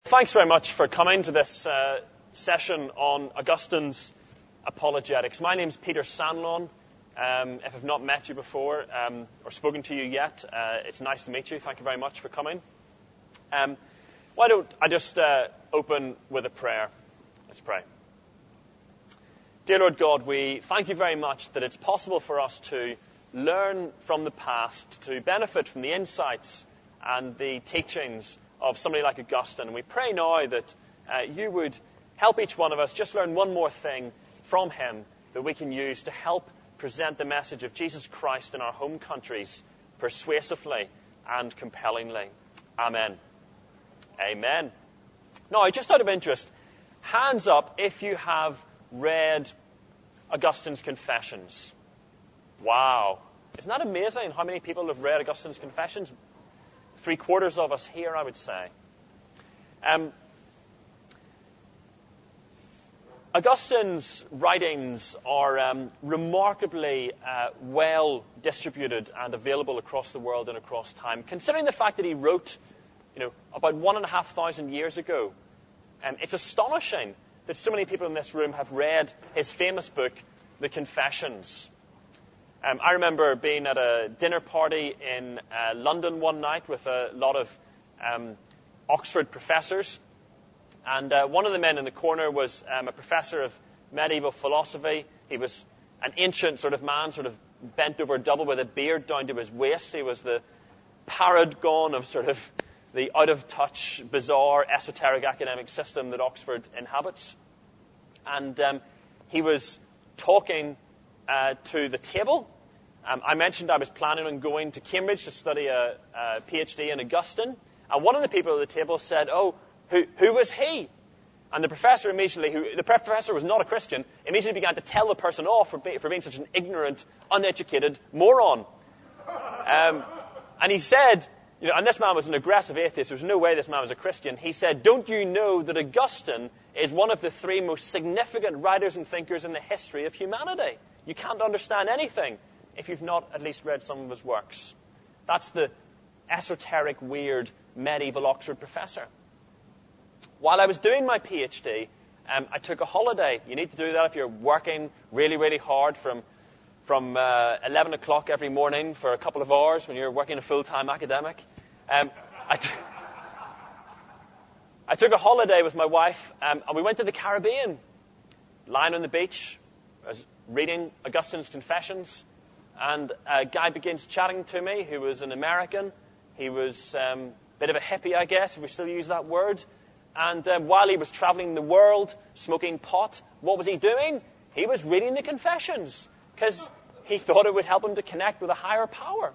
Thanks very much for coming to this session on Augustine's apologetics. My name's Peter Sanlon. If I've not met you before or spoken to you yet, it's nice to meet you. Thank you very much for coming. Why don't I just open with a prayer? Let's pray. Dear Lord God, we thank you very much that it's possible for us to learn from the past, to benefit from the insights and the teachings of somebody like Augustine. And we pray now that you would help each one of us just learn one more thing from him that we can use to help present the message of Jesus Christ in our home countries persuasively and compellingly. Amen. Amen. Now, just out of interest, hands up if you have read Augustine's Confessions. Wow. Isn't that amazing how many people have read Augustine's Confessions? 3/4 of us here, I would say. Augustine's writings are remarkably well distributed and available across the world and across time. Considering the fact that he wrote, about 1,500 years ago, it's astonishing that so many people in this room have read his famous book, The Confessions. I remember being at a dinner party in London one night with a lot of Oxford professors. And one of the men in the corner was a professor of medieval philosophy. He was an ancient sort of man, sort of bent over double with a beard down to his waist. He was the paragon of sort of the out-of-touch, bizarre, esoteric academic system that Oxford inhabits. And he was talking to the table. I mentioned I was planning on going to Cambridge to study a PhD in Augustine. And one of the people at the table said, who was he? And the professor the professor was not a Christian, immediately began to tell the person off for being such an ignorant, uneducated moron. And he said, and this man was an aggressive atheist, there was no way this man was a Christian. He said, don't you know that Augustine is one of the 3 most significant writers and thinkers in the history of humanity? You can't understand anything if you've not at least read some of his works. That's the esoteric, weird, medieval Oxford professor. While I was doing my PhD, I took a holiday. You need to do that if you're working really, really hard from 11 o'clock every morning for a couple of hours when you're working a full-time academic. I took a holiday with my wife, and we went to the Caribbean, lying on the beach. I was reading Augustine's Confessions, and a guy begins chatting to me who was an American. He was a bit of a hippie, I guess, if we still use that word. And while he was traveling the world, smoking pot, what was he doing? He was reading the Confessions, because he thought it would help him to connect with a higher power.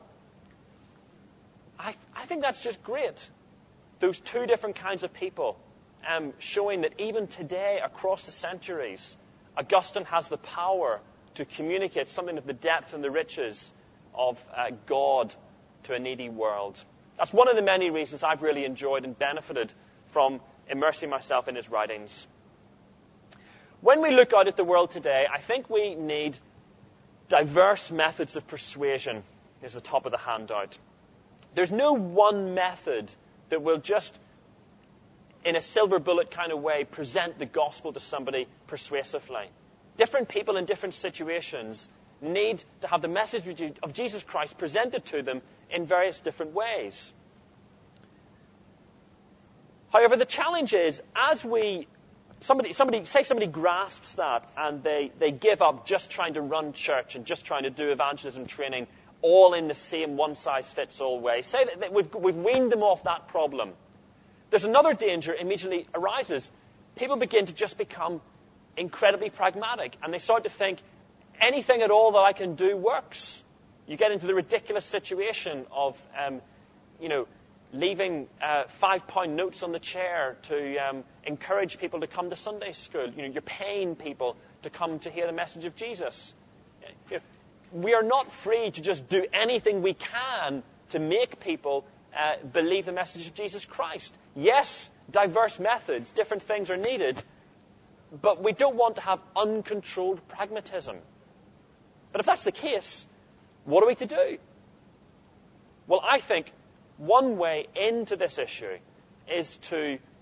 I think that's just great. Those 2 different kinds of people, showing that even today, across the centuries, Augustine has the power to communicate something of the depth and the riches of God to a needy world. That's one of the many reasons I've really enjoyed and benefited from immersing myself in his writings. When we look out at the world today, I think we need diverse methods of persuasion. Here's the top of the handout. There's no one method that will just, in a silver bullet kind of way, present the gospel to somebody persuasively. Different people in different situations need to have the message of Jesus Christ presented to them in various different ways. However, the challenge is, as somebody grasps that and they give up just trying to run church and just trying to do evangelism training all in the same one-size-fits-all way. Say that we've weaned them off that problem. There's another danger immediately arises. People begin to just become incredibly pragmatic, and they start to think anything at all that I can do works. You get into the ridiculous situation of, leaving £5 notes on the chair to encourage people to come to Sunday school. You're paying people to come to hear the message of Jesus. We are not free to just do anything we can to make people believe the message of Jesus Christ. Yes, diverse methods, different things are needed, but we don't want to have uncontrolled pragmatism. But if that's the case, what are we to do? Well, I think one way into this issue is to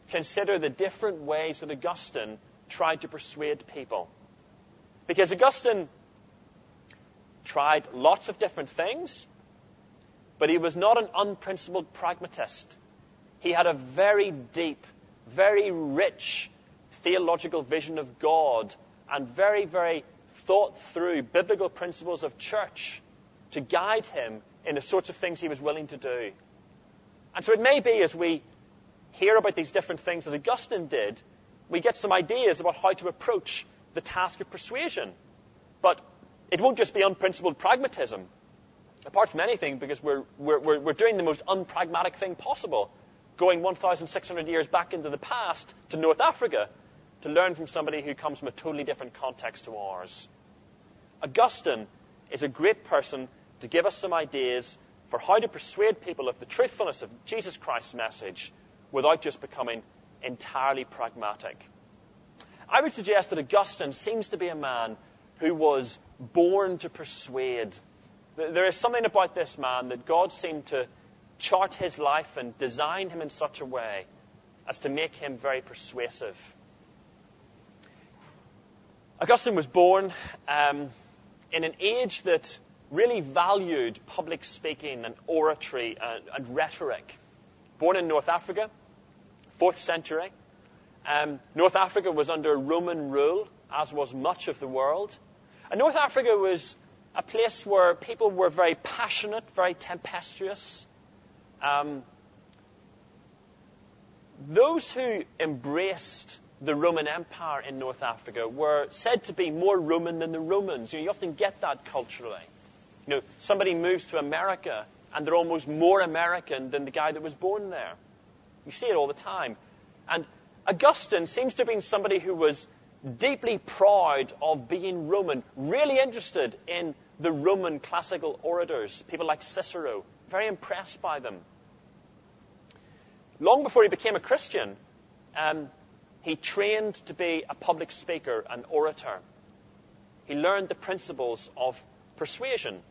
consider the different ways that Augustine tried to persuade people. Because Augustine tried lots of different things, but he was not an unprincipled pragmatist. He had a very deep, very rich theological vision of God and very, very thought through biblical principles of church to guide him in the sorts of things he was willing to do. And so it may be, as we hear about these different things that Augustine did, we get some ideas about how to approach the task of persuasion. But it won't just be unprincipled pragmatism, apart from anything, because we're doing the most unpragmatic thing possible, going 1,600 years back into the past to North Africa to learn from somebody who comes from a totally different context to ours. Augustine is a great person to give us some ideas for how to persuade people of the truthfulness of Jesus Christ's message without just becoming entirely pragmatic. I would suggest that Augustine seems to be a man who was born to persuade. There is something about this man that God seemed to chart his life and design him in such a way as to make him very persuasive. Augustine was born in an age that really valued public speaking and oratory and rhetoric. Born in North Africa, 4th century. North Africa was under Roman rule, as was much of the world. And North Africa was a place where people were very passionate, very tempestuous. Those who embraced the Roman Empire in North Africa were said to be more Roman than the Romans. You often get that culturally. Somebody moves to America and they're almost more American than the guy that was born there. You see it all the time. And Augustine seems to have been somebody who was deeply proud of being Roman, really interested in the Roman classical orators, people like Cicero, very impressed by them. Long before he became a Christian, he trained to be a public speaker, an orator. He learned the principles of persuasion.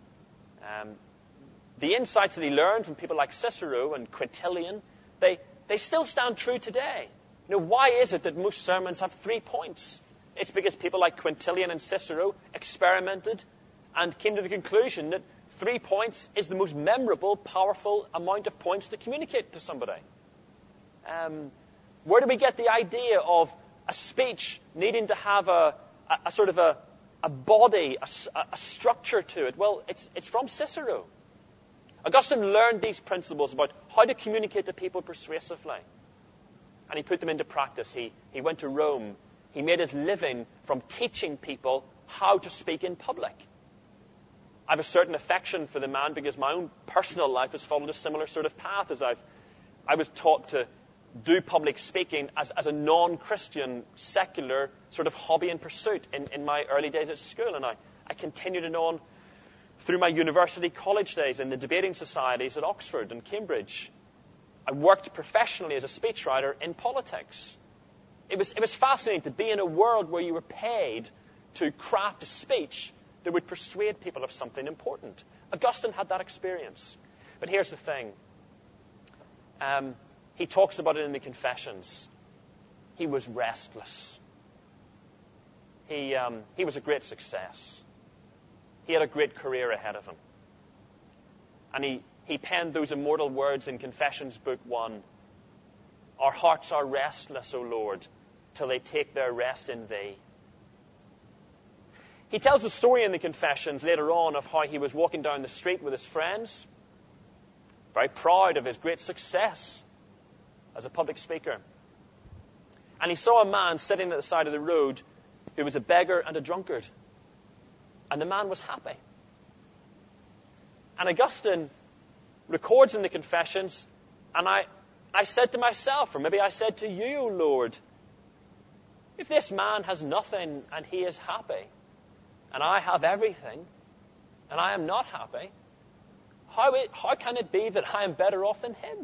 The insights that he learned from people like Cicero and Quintilian, they still stand true today. Why is it that most sermons have 3 points? It's because people like Quintilian and Cicero experimented and came to the conclusion that 3 points is the most memorable, powerful amount of points to communicate to somebody. Where do we get the idea of a speech needing to have a sort of a body, a structure to it? Well, it's from Cicero. Augustine learned these principles about how to communicate to people persuasively. And he put them into practice. He went to Rome. He made his living from teaching people how to speak in public. I have a certain affection for the man because my own personal life has followed a similar sort of path as I was taught to do public speaking as a non-Christian, secular sort of hobby and pursuit in my early days at school. And I continued it on through my university college days in the debating societies at Oxford and Cambridge. I worked professionally as a speechwriter in politics. It was fascinating to be in a world where you were paid to craft a speech that would persuade people of something important. Augustine had that experience. But here's the thing. He talks about it in the Confessions. He was restless. He was a great success. He had a great career ahead of him. And he penned those immortal words in Confessions, Book 1. Our hearts are restless, O Lord, till they take their rest in Thee. He tells a story in the Confessions later on of how he was walking down the street with his friends, very proud of his great success as a public speaker. And he saw a man sitting at the side of the road who was a beggar and a drunkard. And the man was happy. And Augustine records in the Confessions, and I said to myself, or maybe I said to you, Lord, if this man has nothing and he is happy, and I have everything, and I am not happy, how can it be that I am better off than him?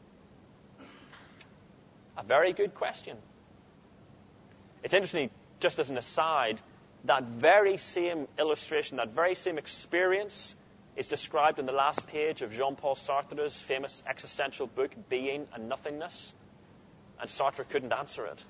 A very good question. It's interesting, just as an aside, that very same illustration, that very same experience is described in the last page of Jean-Paul Sartre's famous existential book, Being and Nothingness. And Sartre couldn't answer it.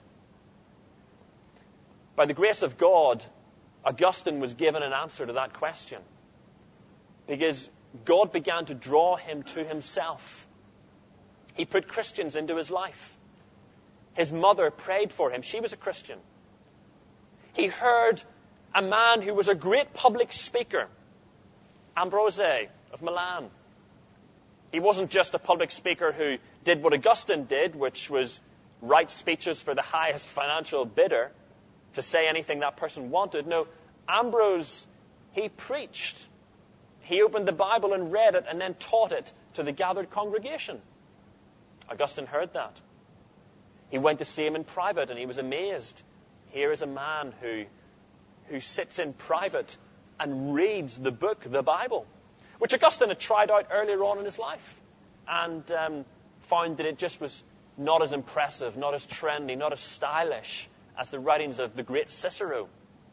By the grace of God, Augustine was given an answer to that question. Because God began to draw him to himself. He put Christians into his life. His mother prayed for him. She was a Christian. He heard a man who was a great public speaker, Ambrose of Milan. He wasn't just a public speaker who did what Augustine did, which was write speeches for the highest financial bidder to say anything that person wanted. No, Ambrose, he preached. He opened the Bible and read it and then taught it to the gathered congregation. Augustine heard that. He went to see him in private and he was amazed. Here is a man who sits in private and reads the book, the Bible, which Augustine had tried out earlier on in his life and found that it just was not as impressive, not as trendy, not as stylish as the writings of the great Cicero.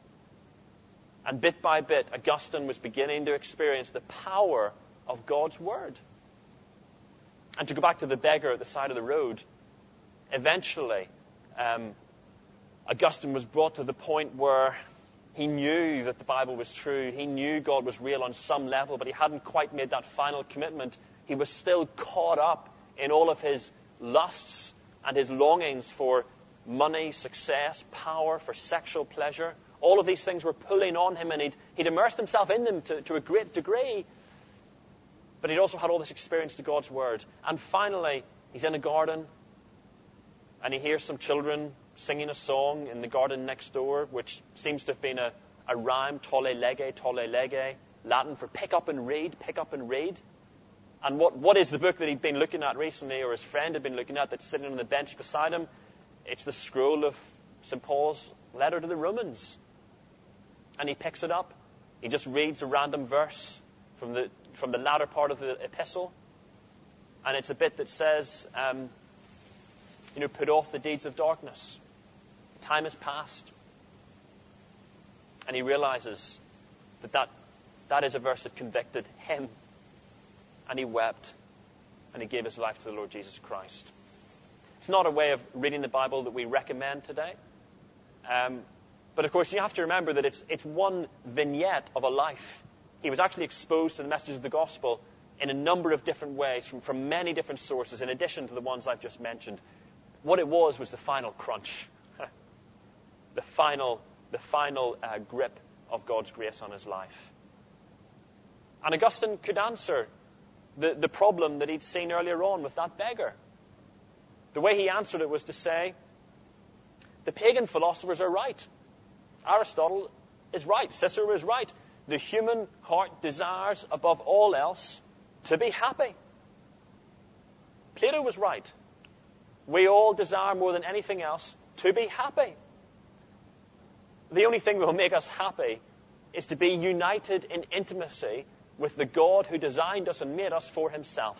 And bit by bit, Augustine was beginning to experience the power of God's Word. And to go back to the beggar at the side of the road, eventually, Augustine was brought to the point where he knew that the Bible was true. He knew God was real on some level, but he hadn't quite made that final commitment. He was still caught up in all of his lusts and his longings for money, success, power, for sexual pleasure. All of these things were pulling on him, and he'd immersed himself in them to a great degree. But he'd also had all this experience to God's Word. And finally, he's in a garden, and he hears some children singing a song in the garden next door, which seems to have been a rhyme, tolle lege, Latin for pick up and read, pick up and read. And what is the book that he'd been looking at recently, or his friend had been looking at, that's sitting on the bench beside him? It's the scroll of St. Paul's letter to the Romans. And he picks it up. He just reads a random verse from the latter part of the epistle. And it's a bit that says, put off the deeds of darkness. Time has passed. And he realizes that is a verse that convicted him. And he wept. And he gave his life to the Lord Jesus Christ. It's not a way of reading the Bible that we recommend today. But of course, you have to remember that it's one vignette of a life. He was actually exposed to the message of the gospel in a number of different ways, from many different sources, in addition to the ones I've just mentioned. What it was the final crunch, the final grip of God's grace on his life. And Augustine could answer the problem that he'd seen earlier on with that beggar. The way he answered it was to say, the pagan philosophers are right. Aristotle is right. Cicero is right. The human heart desires above all else to be happy. Plato was right. We all desire more than anything else to be happy. The only thing that will make us happy is to be united in intimacy with the God who designed us and made us for himself.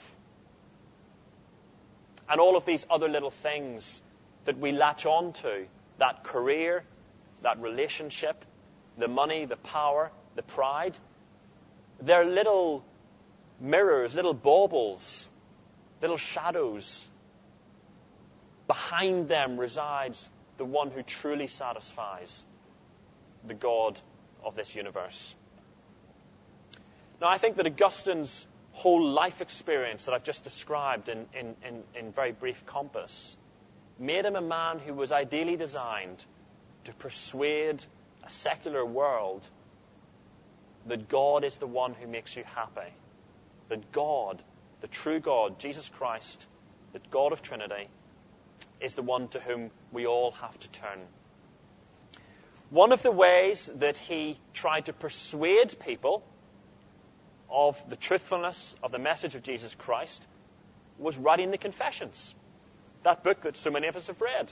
And all of these other little things that we latch on to, that career, that relationship, the money, the power, the pride, they're little mirrors, little baubles, little shadows. Behind them resides the one who truly satisfies, the God of this universe. Now, I think that Augustine's whole life experience that I've just described in very brief compass made him a man who was ideally designed to persuade a secular world that God is the one who makes you happy. That God, the true God, Jesus Christ, the God of Trinity, is the one to whom we all have to turn. One of the ways that he tried to persuade people of the truthfulness of the message of Jesus Christ was writing the Confessions, that book that so many of us have read.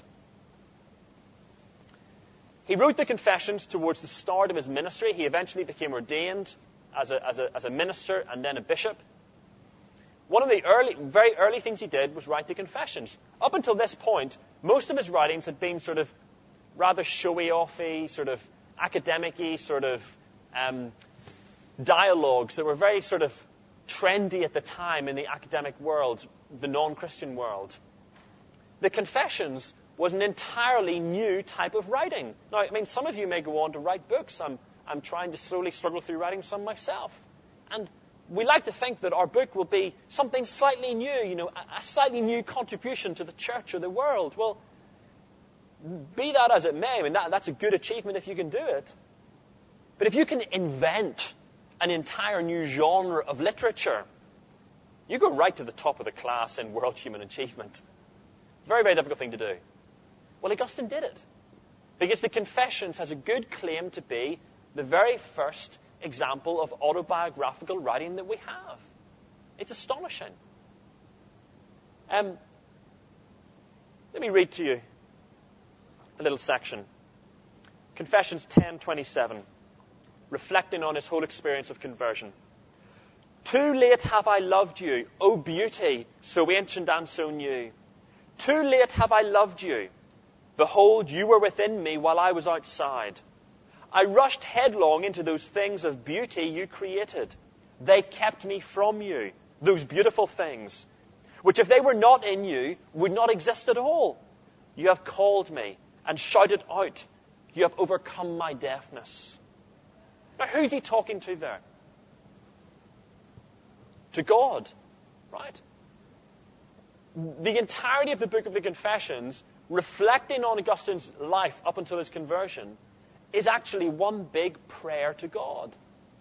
He wrote the Confessions towards the start of his ministry. He eventually became ordained as a minister and then a bishop. One of the very early things he did was write the Confessions. Up until this point, most of his writings had been sort of rather showy-offy, sort of academic-y, sort of dialogues that were very sort of trendy at the time in the academic world, the non-Christian world. the Confessions was an entirely new type of writing. Now, I mean, some of you may go on to write books. I'm trying to slowly struggle through writing some myself. And we like to think that our book will be something slightly new, a slightly new contribution to the church or the world. Well, be that as it may, I mean, that's a good achievement if you can do it. But if you can invent an entire new genre of literature, you go right to the top of the class in world human achievement. Very, very difficult thing to do. Well, Augustine did it. Because the Confessions has a good claim to be the very first example of autobiographical writing that we have. It's astonishing. Let me read to you a little section. Confessions 10:27, reflecting on his whole experience of conversion. Too late have I loved you, O beauty, so ancient and so new. Too late have I loved you. Behold, you were within me while I was outside. I rushed headlong into those things of beauty you created. They kept me from you, those beautiful things, which if they were not in you, would not exist at all. You have called me and shouted out. You have overcome my deafness. Now, who's he talking to there? To God, right? The entirety of the book of the Confessions, reflecting on Augustine's life up until his conversion, is actually one big prayer to God.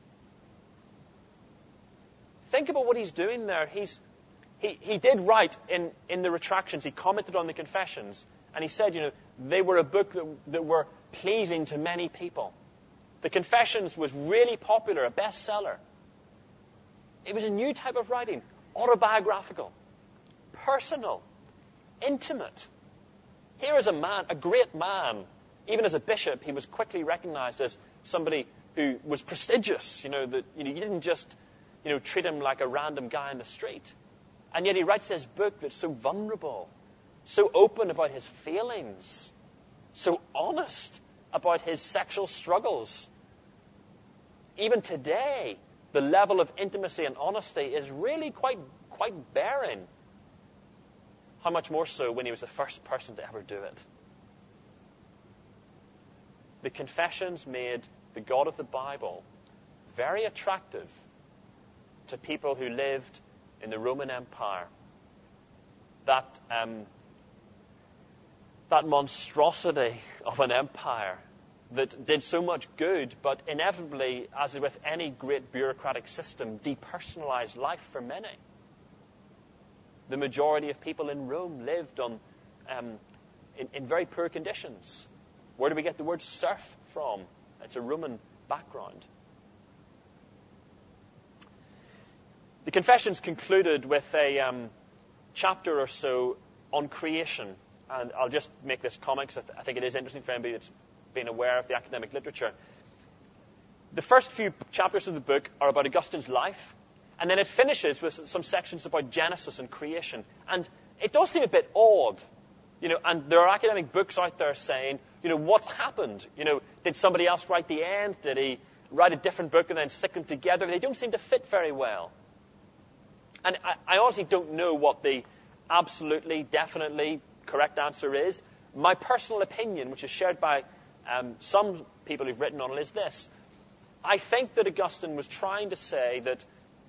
Think about what he's doing there. He did write in the retractions, he commented on the Confessions, and he said, they were a book that were pleasing to many people. The Confessions was really popular, a bestseller. It was a new type of writing, autobiographical, personal, intimate. Here is a man, a great man. Even as a bishop, he was quickly recognized as somebody who was prestigious. That you didn't just treat him like a random guy in the street. And yet he writes this book that's so vulnerable, so open about his feelings, so honest about his sexual struggles. Even today, the level of intimacy and honesty is really quite barren. How much more so when he was the first person to ever do it? The Confessions made the God of the Bible very attractive to people who lived in the Roman Empire. That monstrosity of an empire that did so much good, but inevitably, as with any great bureaucratic system, depersonalized life for many. The majority of people in Rome lived in very poor conditions. Where do we get the word serf from? It's a Roman background. The Confessions concluded with a chapter or so on creation. And I'll just make this comment because I think it is interesting for anybody that's been aware of the academic literature. The first few chapters of the book are about Augustine's life. And then it finishes with some sections about Genesis and creation. And it does seem a bit odd. And there are academic books out there saying, what's happened? Did somebody else write the end? Did he write a different book and then stick them together? They don't seem to fit very well. And I honestly don't know what the absolutely, definitely correct answer is. My personal opinion, which is shared by some people who've written on it, is this. I think that Augustine was trying to say that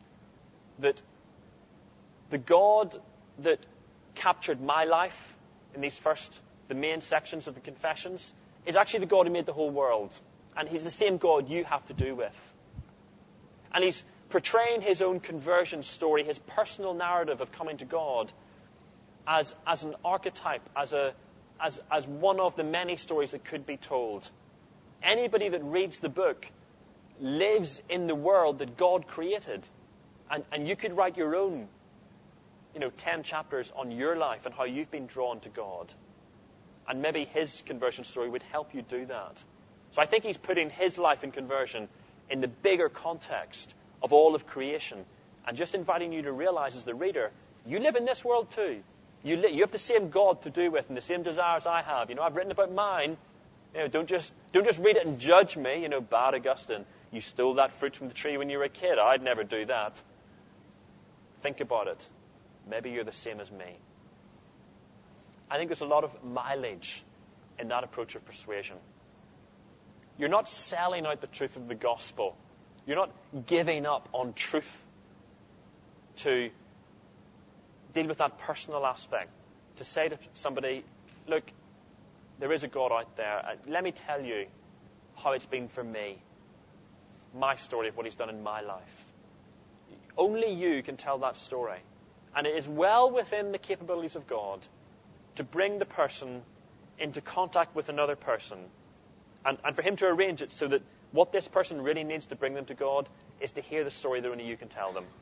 the God that captured my life in the main sections of the Confessions, is actually the God who made the whole world. And he's the same God you have to do with. And he's portraying his own conversion story, his personal narrative of coming to God, as an archetype, as one of the many stories that could be told. Anybody that reads the book lives in the world that God created. And you could write your own 10 chapters on your life and how you've been drawn to God. And maybe his conversion story would help you do that. So I think he's putting his life and conversion in the bigger context of all of creation. And just inviting you to realize as the reader, you live in this world too. You have the same God to do with and the same desires I have. I've written about mine. Don't just read it and judge me. Bad Augustine. You stole that fruit from the tree when you were a kid. I'd never do that. Think about it. Maybe you're the same as me. I think there's a lot of mileage in that approach of persuasion. You're not selling out the truth of the gospel. You're not giving up on truth to deal with that personal aspect. To say to somebody, look, there is a God out there. Let me tell you how it's been for me. My story of what he's done in my life. Only you can tell that story. And it is well within the capabilities of God to bring the person into contact with another person. And for him to arrange it so that what this person really needs to bring them to God is to hear the story that only you can tell them.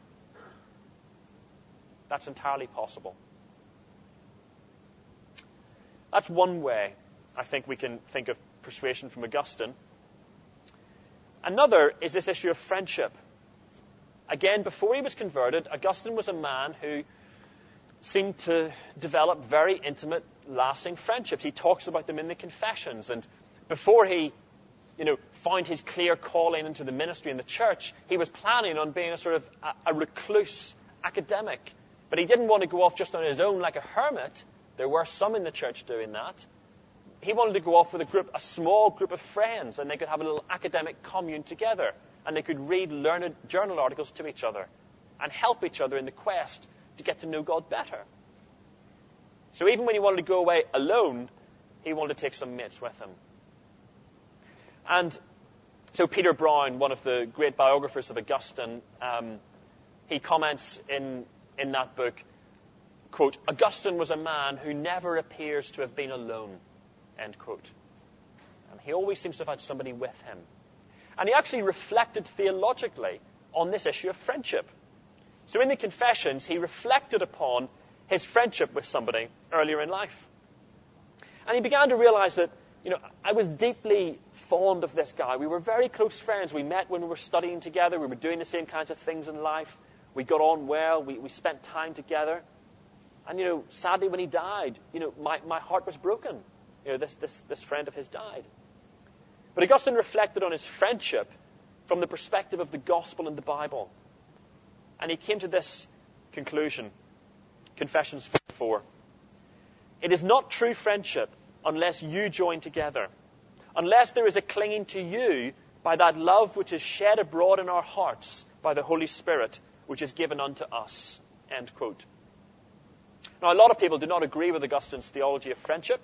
That's entirely possible. That's one way I think we can think of persuasion from Augustine. Another is this issue of friendship. Again, before he was converted, Augustine was a man who seemed to develop very intimate, lasting friendships. He talks about them in the Confessions. And before he, found his clear calling into the ministry in the church, he was planning on being a sort of a recluse academic. But he didn't want to go off just on his own like a hermit. There were some in the church doing that. He wanted to go off with a small group of friends, and they could have a little academic commune together, and they could read learned journal articles to each other and help each other in the quest to get to know God better. So even when he wanted to go away alone, he wanted to take some mates with him. And so Peter Brown, one of the great biographers of Augustine, he comments in that book, quote, Augustine was a man who never appears to have been alone, end quote. And he always seems to have had somebody with him. And he actually reflected theologically on this issue of friendship. So in the Confessions, he reflected upon his friendship with somebody earlier in life. And he began to realize that, I was deeply fond of this guy. We were very close friends. We met when we were studying together. We were doing the same kinds of things in life. We got on well. We spent time together. And, sadly, when he died, my heart was broken. This friend of his died. But Augustine reflected on his friendship from the perspective of the gospel and the Bible. And he came to this conclusion, Confessions 4. It is not true friendship unless you join together, unless there is a clinging to you by that love which is shed abroad in our hearts by the Holy Spirit, which is given unto us. End quote. Now, a lot of people do not agree with Augustine's theology of friendship.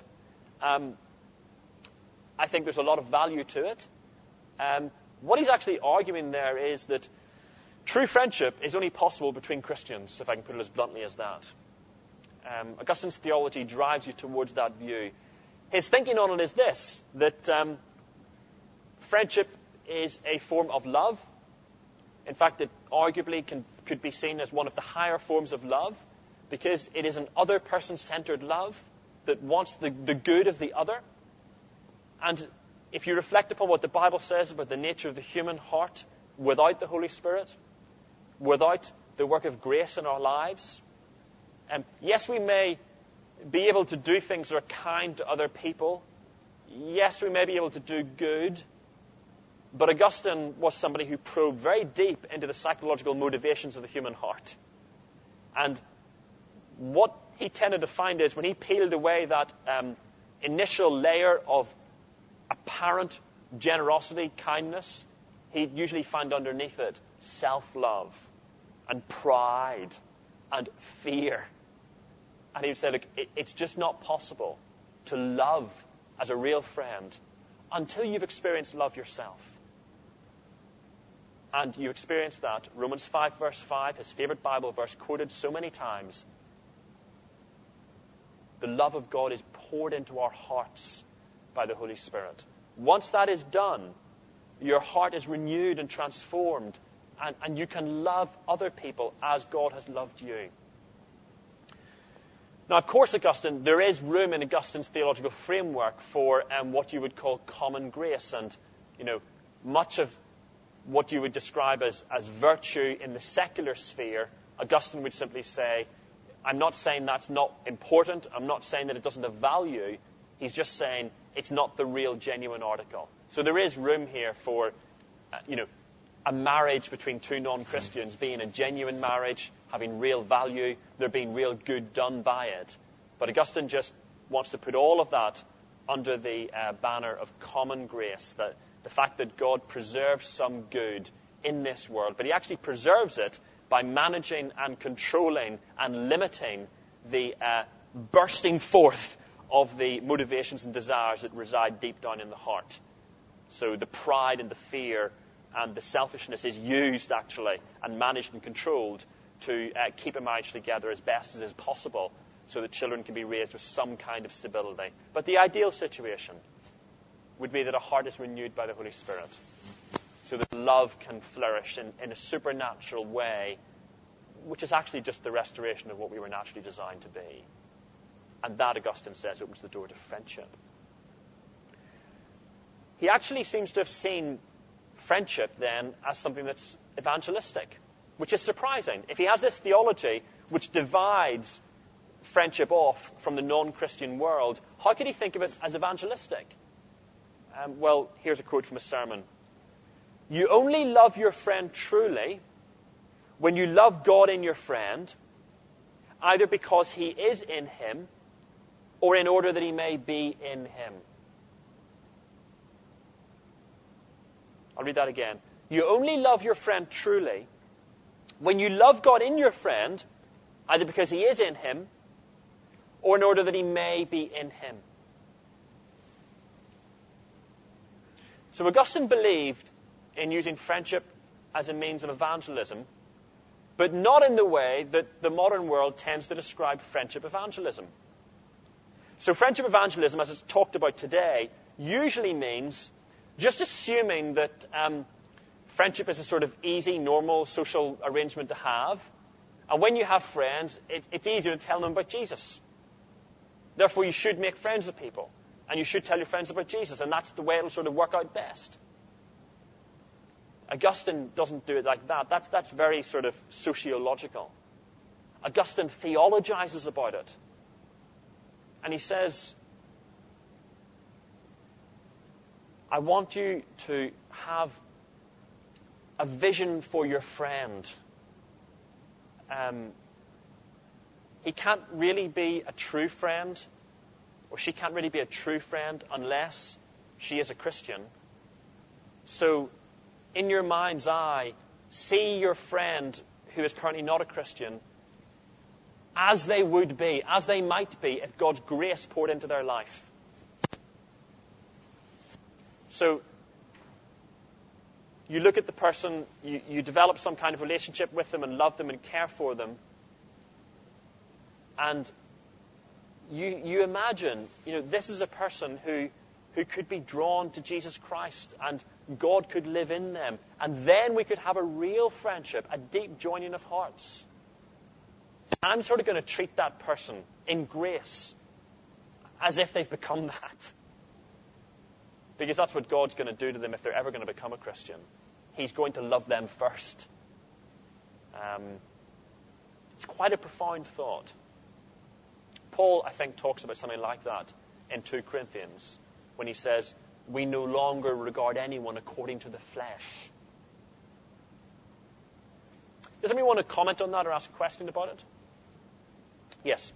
I think there's a lot of value to it. What he's actually arguing there is that true friendship is only possible between Christians, if I can put it as bluntly as that. Augustine's theology drives you towards that view. His thinking on it is this, that friendship is a form of love. In fact, it arguably could be seen as one of the higher forms of love, because it is an other person-centered love that wants the good of the other. And if you reflect upon what the Bible says about the nature of the human heart without the Holy Spirit, without the work of grace in our lives, yes, we may be able to do things that are kind to other people. Yes, we may be able to do good. But Augustine was somebody who probed very deep into the psychological motivations of the human heart. And what he tended to find is when he peeled away that initial layer of apparent generosity, kindness, he'd usually find underneath it self-love and pride and fear. And he would say, look, it's just not possible to love as a real friend until you've experienced love yourself. And you experience that. Romans 5, verse 5, his favorite Bible verse, quoted so many times. The love of God is poured into our hearts by the Holy Spirit. Once that is done, your heart is renewed and transformed, and you can love other people as God has loved you. Now, of course, there is room in Augustine's theological framework for what you would call common grace, and much of what you would describe as virtue in the secular sphere. Augustine would simply say, I'm not saying that's not important. I'm not saying that it doesn't have value. He's just saying it's not the real, genuine article. So there is room here for, a marriage between two non-Christians being a genuine marriage, having real value, there being real good done by it. But Augustine just wants to put all of that under the banner of common grace, that the fact that God preserves some good in this world, but he actually preserves it by managing and controlling and limiting the bursting forth of the motivations and desires that reside deep down in the heart. So the pride and the fear and the selfishness is used actually and managed and controlled to keep a marriage together as best as is possible so that children can be raised with some kind of stability. But the ideal situation would be that a heart is renewed by the Holy Spirit so that love can flourish in a supernatural way, which is actually just the restoration of what we were naturally designed to be. And that, Augustine says, opens the door to friendship. He actually seems to have seen friendship then as something that's evangelistic, which is surprising. If he has this theology which divides friendship off from the non-Christian world, how could he think of it as evangelistic? Well, here's a quote from a sermon. You only love your friend truly when you love God in your friend, either because he is in him or in order that he may be in him. I'll read that again. You only love your friend truly when you love God in your friend, either because he is in him or in order that he may be in him. So Augustine believed in using friendship as a means of evangelism, but not in the way that the modern world tends to describe friendship evangelism. So friendship evangelism, as it's talked about today, usually means just assuming that friendship is a sort of easy, normal social arrangement to have. And when you have friends, it's easier to tell them about Jesus. Therefore, you should make friends with people. And you should tell your friends about Jesus. And that's the way it'll sort of work out best. Augustine doesn't do it like that. That's very sort of sociological. Augustine theologizes about it. And he says, I want you to have a vision for your friend. He can't really be a true friend, or she can't really be a true friend unless she is a Christian. So, in your mind's eye, see your friend who is currently not a Christian as they would be, as they might be, if God's grace poured into their life. So, you look at the person, you develop some kind of relationship with them and love them and care for them. And you imagine, this is a person who could be drawn to Jesus Christ and God could live in them. And then we could have a real friendship, a deep joining of hearts. I'm sort of going to treat that person in grace as if they've become that. Because that's what God's going to do to them if they're ever going to become a Christian. He's going to love them first. It's quite a profound thought. Paul, I think, talks about something like that in 2 Corinthians when he says, we no longer regard anyone according to the flesh. Does anyone want to comment on that or ask a question about it? Yes.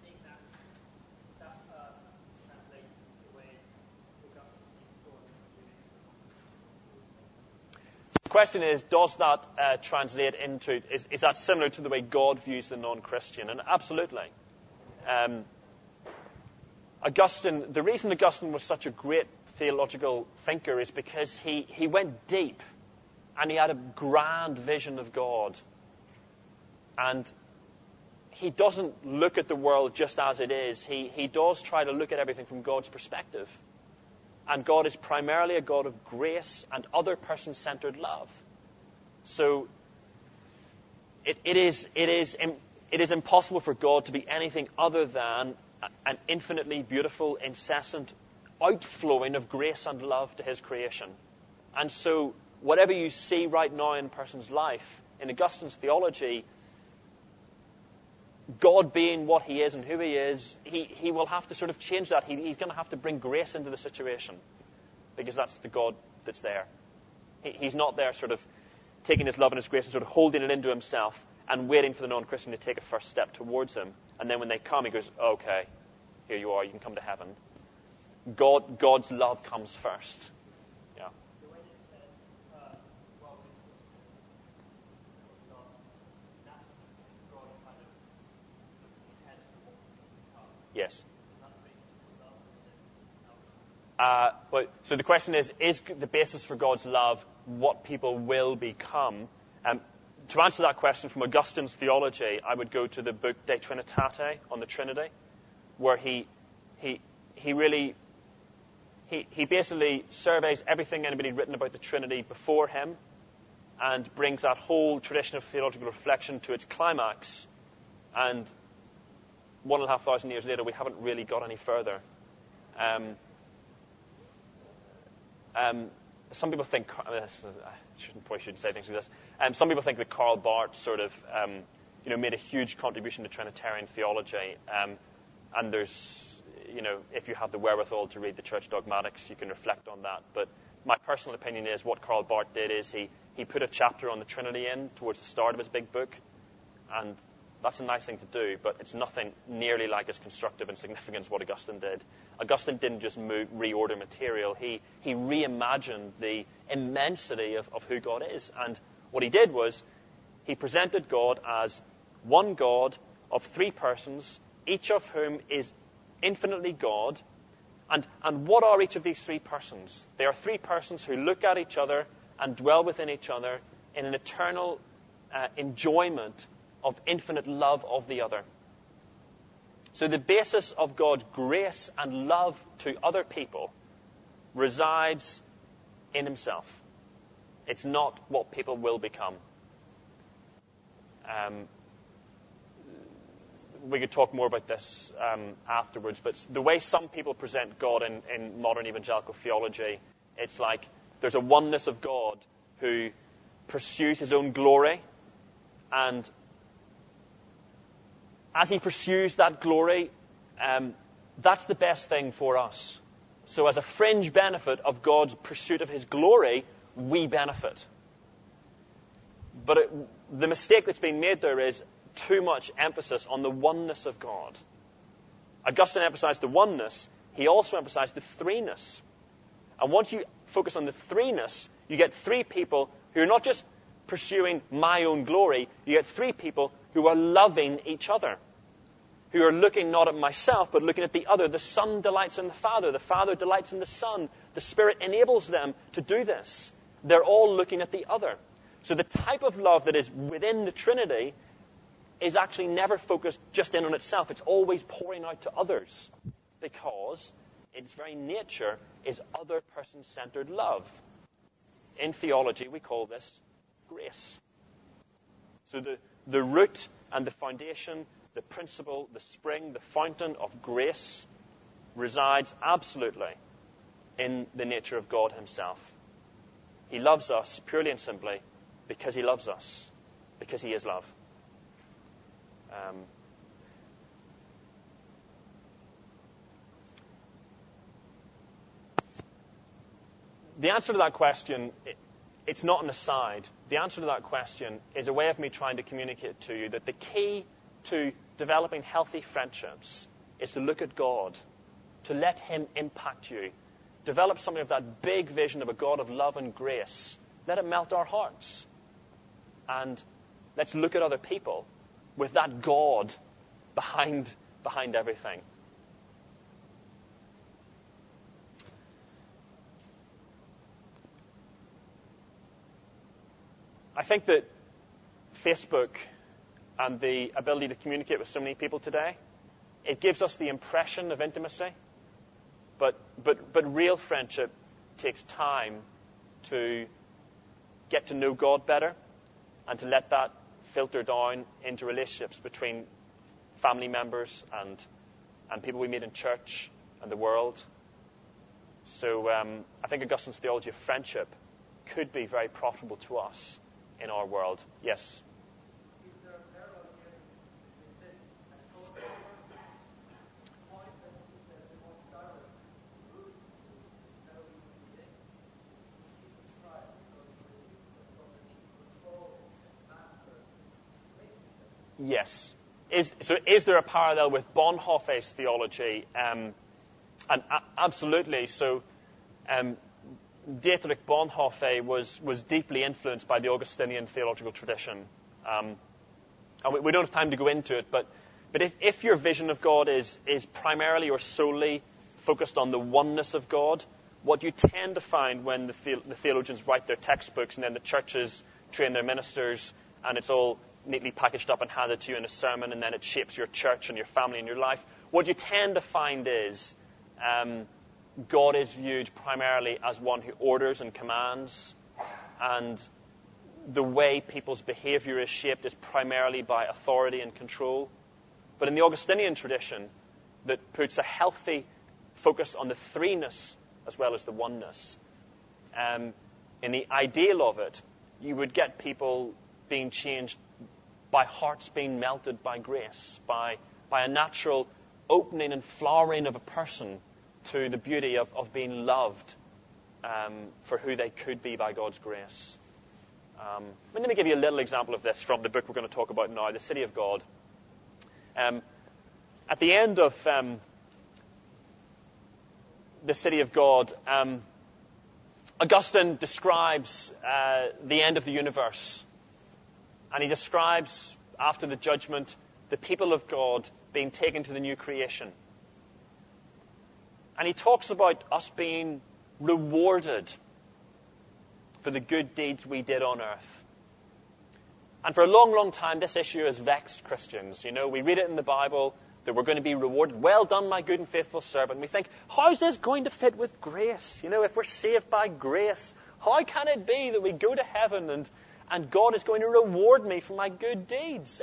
The question is, does that translate into, is that similar to the way God views the non-Christian? And absolutely. The reason Augustine was such a great theological thinker is because he went deep and he had a grand vision of God. And he doesn't look at the world just as it is. He does try to look at everything from God's perspective. And God is primarily a God of grace and other person-centered love. So it is impossible for God to be anything other than an infinitely beautiful, incessant outflowing of grace and love to his creation. And so whatever you see right now in a person's life, in Augustine's theology, God being what he is and who he is, he will have to sort of change that. He's going to have to bring grace into the situation because that's the God that's there. He's not there sort of taking his love and his grace and sort of holding it into himself and waiting for the non-Christian to take a first step towards him. And then when they come, he goes, okay, here you are, you can come to heaven. God's love comes first. Yeah. Yes. So the question is the basis for God's love what people will become? To answer that question from Augustine's theology, I would go to the book De Trinitate on the Trinity, where he basically surveys everything anybody had written about the Trinity before him and brings that whole tradition of theological reflection to its climax. And 1,500 years later, we haven't really got any further. Some people think, I probably shouldn't say things like this. Some people think that Karl Barth sort of, made a huge contribution to Trinitarian theology. And there's, if you have the wherewithal to read the church dogmatics, you can reflect on that. But my personal opinion is what Karl Barth did is he put a chapter on the Trinity in towards the start of his big book, and that's a nice thing to do, but it's nothing nearly like as constructive and significant as what Augustine did. Augustine didn't just reorder material. He reimagined the immensity of who God is. And what he did was he presented God as one God of three persons, each of whom is infinitely God. And what are each of these three persons? They are three persons who look at each other and dwell within each other in an eternal enjoyment of infinite love of the other. So the basis of God's grace and love to other people resides in himself. It's not what people will become. We could talk more about this afterwards, but the way some people present God in modern evangelical theology, it's like there's a oneness of God who pursues his own glory, and as he pursues that glory, that's the best thing for us. So as a fringe benefit of God's pursuit of his glory, we benefit. But the mistake that's being made there is too much emphasis on the oneness of God. Augustine emphasized the oneness. He also emphasized the threeness. And once you focus on the threeness, you get three people who are not just pursuing my own glory. You get three people who are loving each other, who are looking not at myself, but looking at the other. The Son delights in the Father delights in the Son. The Spirit enables them to do this. They're all looking at the other. So the type of love that is within the Trinity is actually never focused just in on itself. It's always pouring out to others, because its very nature is other person-centered love. In theology, we call this grace. So the root and the foundation, the principle, the spring, the fountain of grace resides absolutely in the nature of God himself. He loves us purely and simply because he loves us, because he is love. The answer to that question, it's not an aside. The answer to that question is a way of me trying to communicate to you that the key to developing healthy friendships is to look at God, to let him impact you. Develop something of that big vision of a God of love and grace. Let it melt our hearts. And let's look at other people with that God behind everything. I think that Facebook and the ability to communicate with so many people today, it gives us the impression of intimacy, but real friendship takes time to get to know God better and to let that filter down into relationships between family members and people we meet in church and the world. So I think Augustine's theology of friendship could be very profitable to us in our world. Yes? Yes. Is there a parallel with Bonhoeffe's theology? Absolutely. So Dietrich Bonhoeffe was deeply influenced by the Augustinian theological tradition. And we don't have time to go into it, but if your vision of God is primarily or solely focused on the oneness of God, what you tend to find when the theologians write their textbooks and then the churches train their ministers and it's all neatly packaged up and handed to you in a sermon and then it shapes your church and your family and your life, what you tend to find is God is viewed primarily as one who orders and commands, and the way people's behavior is shaped is primarily by authority and control. But in the Augustinian tradition, that puts a healthy focus on the threeness as well as the oneness. In the ideal of it, you would get people being changed by hearts being melted by grace, by a natural opening and flowering of a person to the beauty of being loved for who they could be by God's grace. Let me give you a little example of this from the book we're going to talk about now, The City of God. At the end of The City of God, Augustine describes the end of the universe. And he describes, after the judgment, the people of God being taken to the new creation. And he talks about us being rewarded for the good deeds we did on earth. And for a long, long time, this issue has vexed Christians. You know, we read it in the Bible that we're going to be rewarded. Well done, my good and faithful servant. And we think, how's this going to fit with grace? You know, if we're saved by grace, how can it be that we go to heaven and God is going to reward me for my good deeds?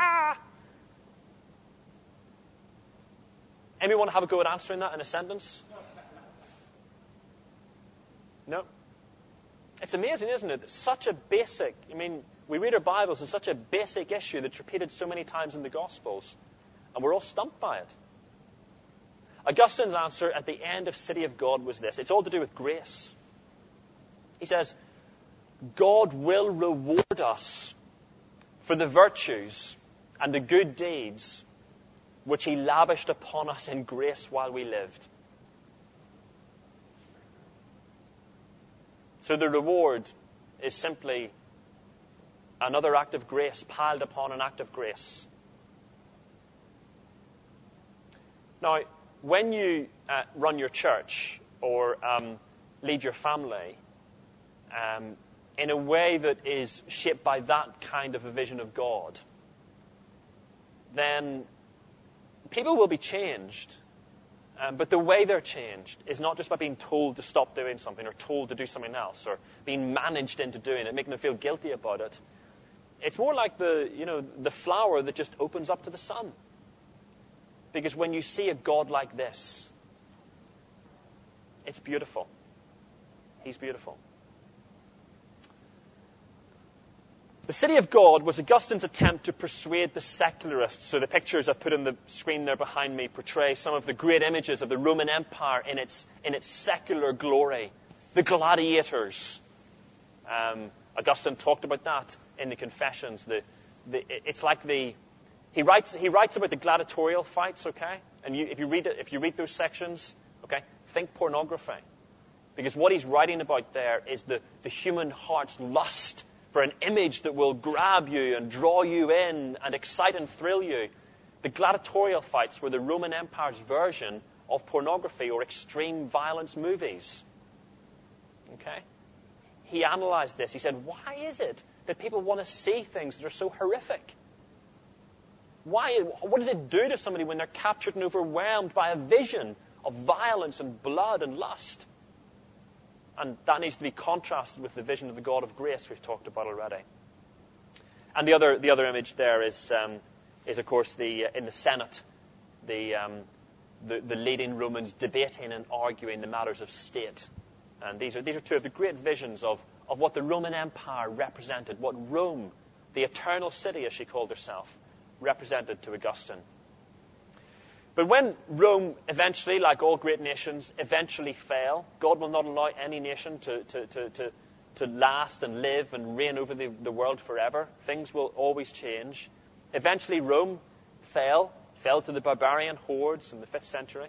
Anyone have a go at answering that in a sentence? No? It's amazing, isn't it? Such a basic, we read our Bibles and such a basic issue that's repeated so many times in the Gospels, and we're all stumped by it. Augustine's answer at the end of City of God was this. It's all to do with grace. He says, God will reward us for the virtues and the good deeds which he lavished upon us in grace while we lived. So the reward is simply another act of grace piled upon an act of grace. Now, when you run your church or lead your family in a way that is shaped by that kind of a vision of God, then people will be changed. But the way they're changed is not just by being told to stop doing something or told to do something else or being managed into doing it, making them feel guilty about it. It's more like the flower that just opens up to the sun. Because when you see a God like this, it's beautiful. He's beautiful. The City of God was Augustine's attempt to persuade the secularists. So the pictures I've put on the screen there behind me portray some of the great images of the Roman Empire in its secular glory. The gladiators. Augustine talked about that in the Confessions. It's like he writes about the gladiatorial fights, okay? And if you read those sections, okay, think pornography. Because what he's writing about there is the human heart's lust for an image that will grab you and draw you in and excite and thrill you. The gladiatorial fights were the Roman Empire's version of pornography or extreme violence movies. Okay? He analyzed this. He said, why is it that people want to see things that are so horrific? What does it do to somebody when they're captured and overwhelmed by a vision of violence and blood and lust? And that needs to be contrasted with the vision of the God of grace we've talked about already. And the other image there is of course in the Senate, the leading Romans debating and arguing the matters of state. And these are two of the great visions of what the Roman Empire represented, what Rome, the eternal city as she called herself, represented to Augustine. But when Rome eventually, like all great nations, eventually fell, God will not allow any nation to last and live and reign over the world forever. Things will always change. Eventually Rome fell to the barbarian hordes in the 5th century.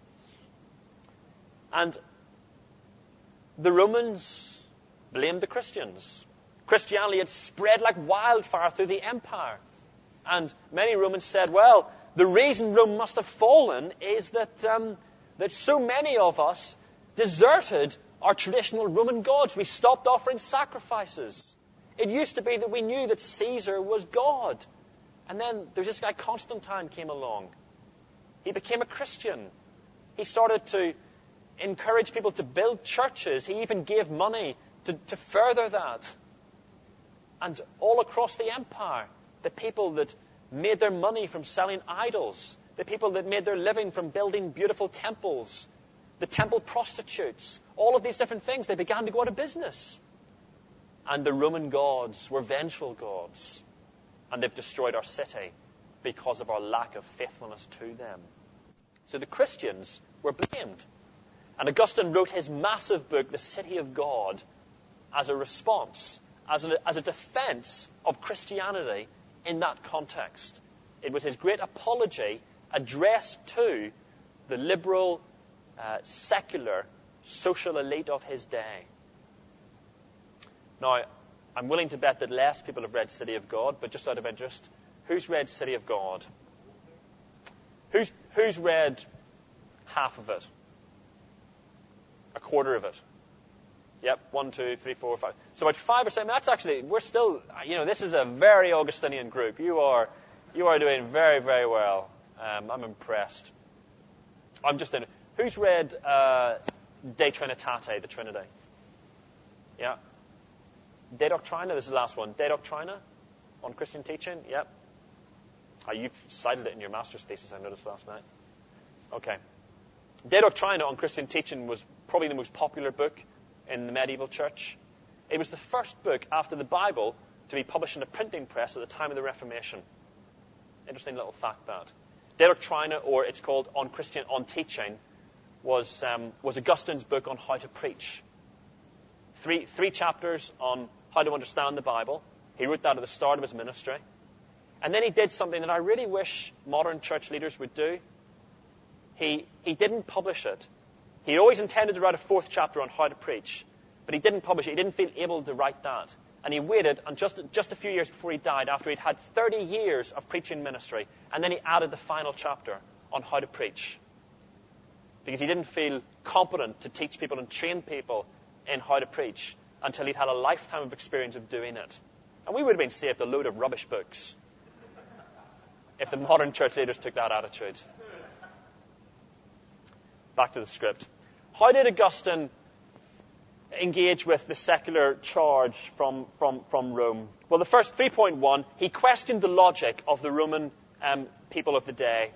And the Romans blamed the Christians. Christianity had spread like wildfire through the empire. And many Romans said, well, the reason Rome must have fallen is that so many of us deserted our traditional Roman gods. We stopped offering sacrifices. It used to be that we knew that Caesar was God. And then there's this guy Constantine came along. He became a Christian. He started to encourage people to build churches. He even gave money to further that. And all across the empire, the people that made their money from selling idols, the people that made their living from building beautiful temples, the temple prostitutes, all of these different things, they began to go out of business. And the Roman gods were vengeful gods. And they've destroyed our city because of our lack of faithfulness to them. So the Christians were blamed. And Augustine wrote his massive book, The City of God, as a response, as a defense of Christianity in that context. It was his great apology addressed to the liberal, secular, social elite of his day. Now, I'm willing to bet that less people have read City of God, but just out of interest, who's read City of God? Who's read half of it? A quarter of it? Yep, 1, 2, 3, 4, 5. So about 5 or 7. That's actually, we're still, this is a very Augustinian group. You are doing very, very well. I'm impressed. I'm just in. Who's read De Trinitate, the Trinity? Yeah. De Doctrina, this is the last one. De Doctrina on Christian teaching? Yep. You've cited it in your master's thesis, I noticed last night. Okay. De Doctrina on Christian teaching was probably the most popular book in the medieval church. It was the first book after the Bible to be published in a printing press at the time of the Reformation. Interesting little fact that. De Doctrina, or it's called On Teaching, was Augustine's book on how to preach. Three chapters on how to understand the Bible. He wrote that at the start of his ministry. And then he did something that I really wish modern church leaders would do. He didn't publish it. He always intended to write a 4th chapter on how to preach, but he didn't publish it. He didn't feel able to write that. And he waited and just a few years before he died, after he'd had 30 years of preaching ministry, and then he added the final chapter on how to preach. Because he didn't feel competent to teach people and train people in how to preach until he'd had a lifetime of experience of doing it. And we would have been saved a load of rubbish books if the modern church leaders took that attitude. Back to the script. How did Augustine engage with the secular charge from Rome? Well, the first 3.1, he questioned the logic of the Roman people of the day.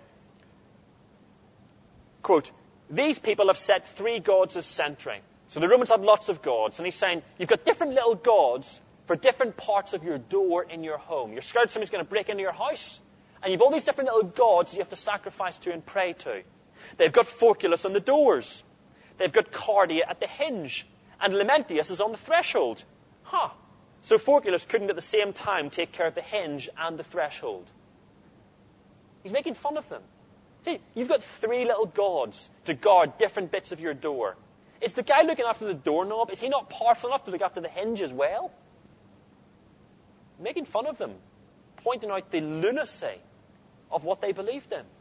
Quote, these people have set 3 gods as centering. So the Romans had lots of gods. And he's saying, you've got different little gods for different parts of your door in your home. You're scared somebody's going to break into your house. And you've all these different little gods you have to sacrifice to and pray to. They've got Forculus on the doors. They've got Cardia at the hinge. And Lamentius is on the threshold. So Forculus couldn't at the same time take care of the hinge and the threshold. He's making fun of them. See, you've got 3 little gods to guard different bits of your door. Is the guy looking after the doorknob, is he not powerful enough to look after the hinge as well? Making fun of them. Pointing out the lunacy of what they believed in.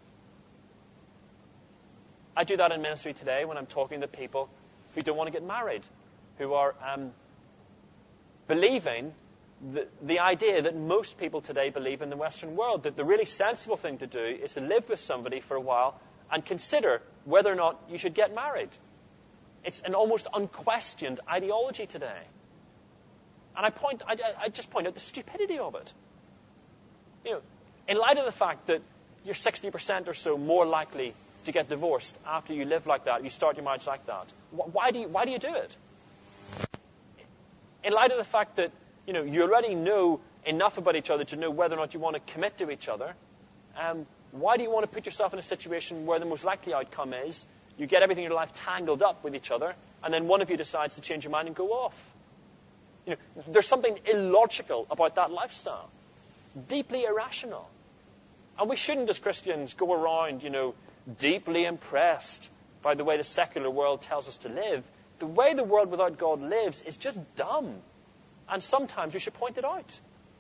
I do that in ministry today when I'm talking to people who don't want to get married, who are believing the idea that most people today believe in the Western world, that the really sensible thing to do is to live with somebody for a while and consider whether or not you should get married. It's an almost unquestioned ideology today. And I just point out the stupidity of it. In light of the fact that you're 60% or so more likely to get divorced after you live like that, you start your marriage like that. Why do you do it? In light of the fact that you already know enough about each other to know whether or not you want to commit to each other, why do you want to put yourself in a situation where the most likely outcome is you get everything in your life tangled up with each other, and then one of you decides to change your mind and go off? There's something illogical about that lifestyle. Deeply irrational. And we shouldn't, as Christians, go around, deeply impressed by the way the secular world tells us to live. The way the world without God lives is just dumb. And sometimes we should point it out.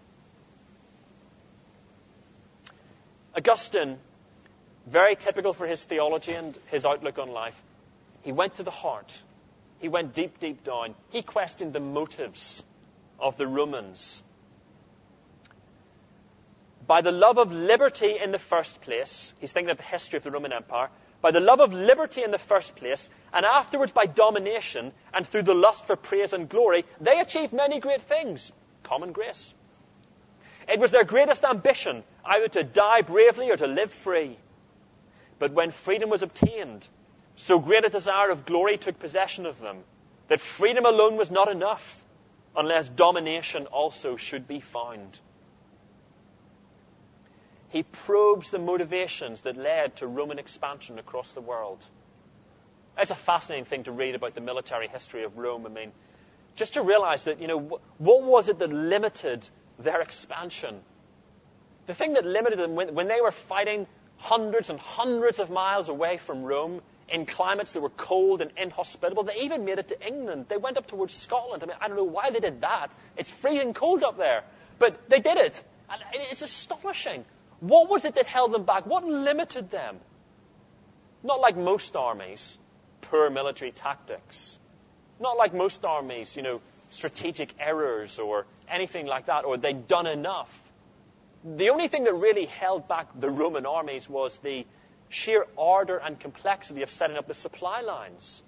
Augustine, very typical for his theology and his outlook on life, he went to the heart. He went deep, deep down. He questioned the motives of the Romans. By the love of liberty in the first place, he's thinking of the history of the Roman Empire, by the love of liberty in the first place, and afterwards by domination, and through the lust for praise and glory, they achieved many great things. Common grace. It was their greatest ambition, either to die bravely or to live free. But when freedom was obtained, so great a desire of glory took possession of them, that freedom alone was not enough, unless domination also should be found. He probes the motivations that led to Roman expansion across the world. It's a fascinating thing to read about the military history of Rome. I mean, just to realize that, what was it that limited their expansion? The thing that limited them when they were fighting hundreds and hundreds of miles away from Rome in climates that were cold and inhospitable. They even made it to England. They went up towards Scotland. I mean, I don't know why they did that. It's freezing cold up there. But they did it. And it's astonishing. What was it that held them back? What limited them? Not like most armies, poor military tactics. Not like most armies, strategic errors or anything like that, or they'd done enough. The only thing that really held back the Roman armies was the sheer ardor and complexity of setting up the supply lines.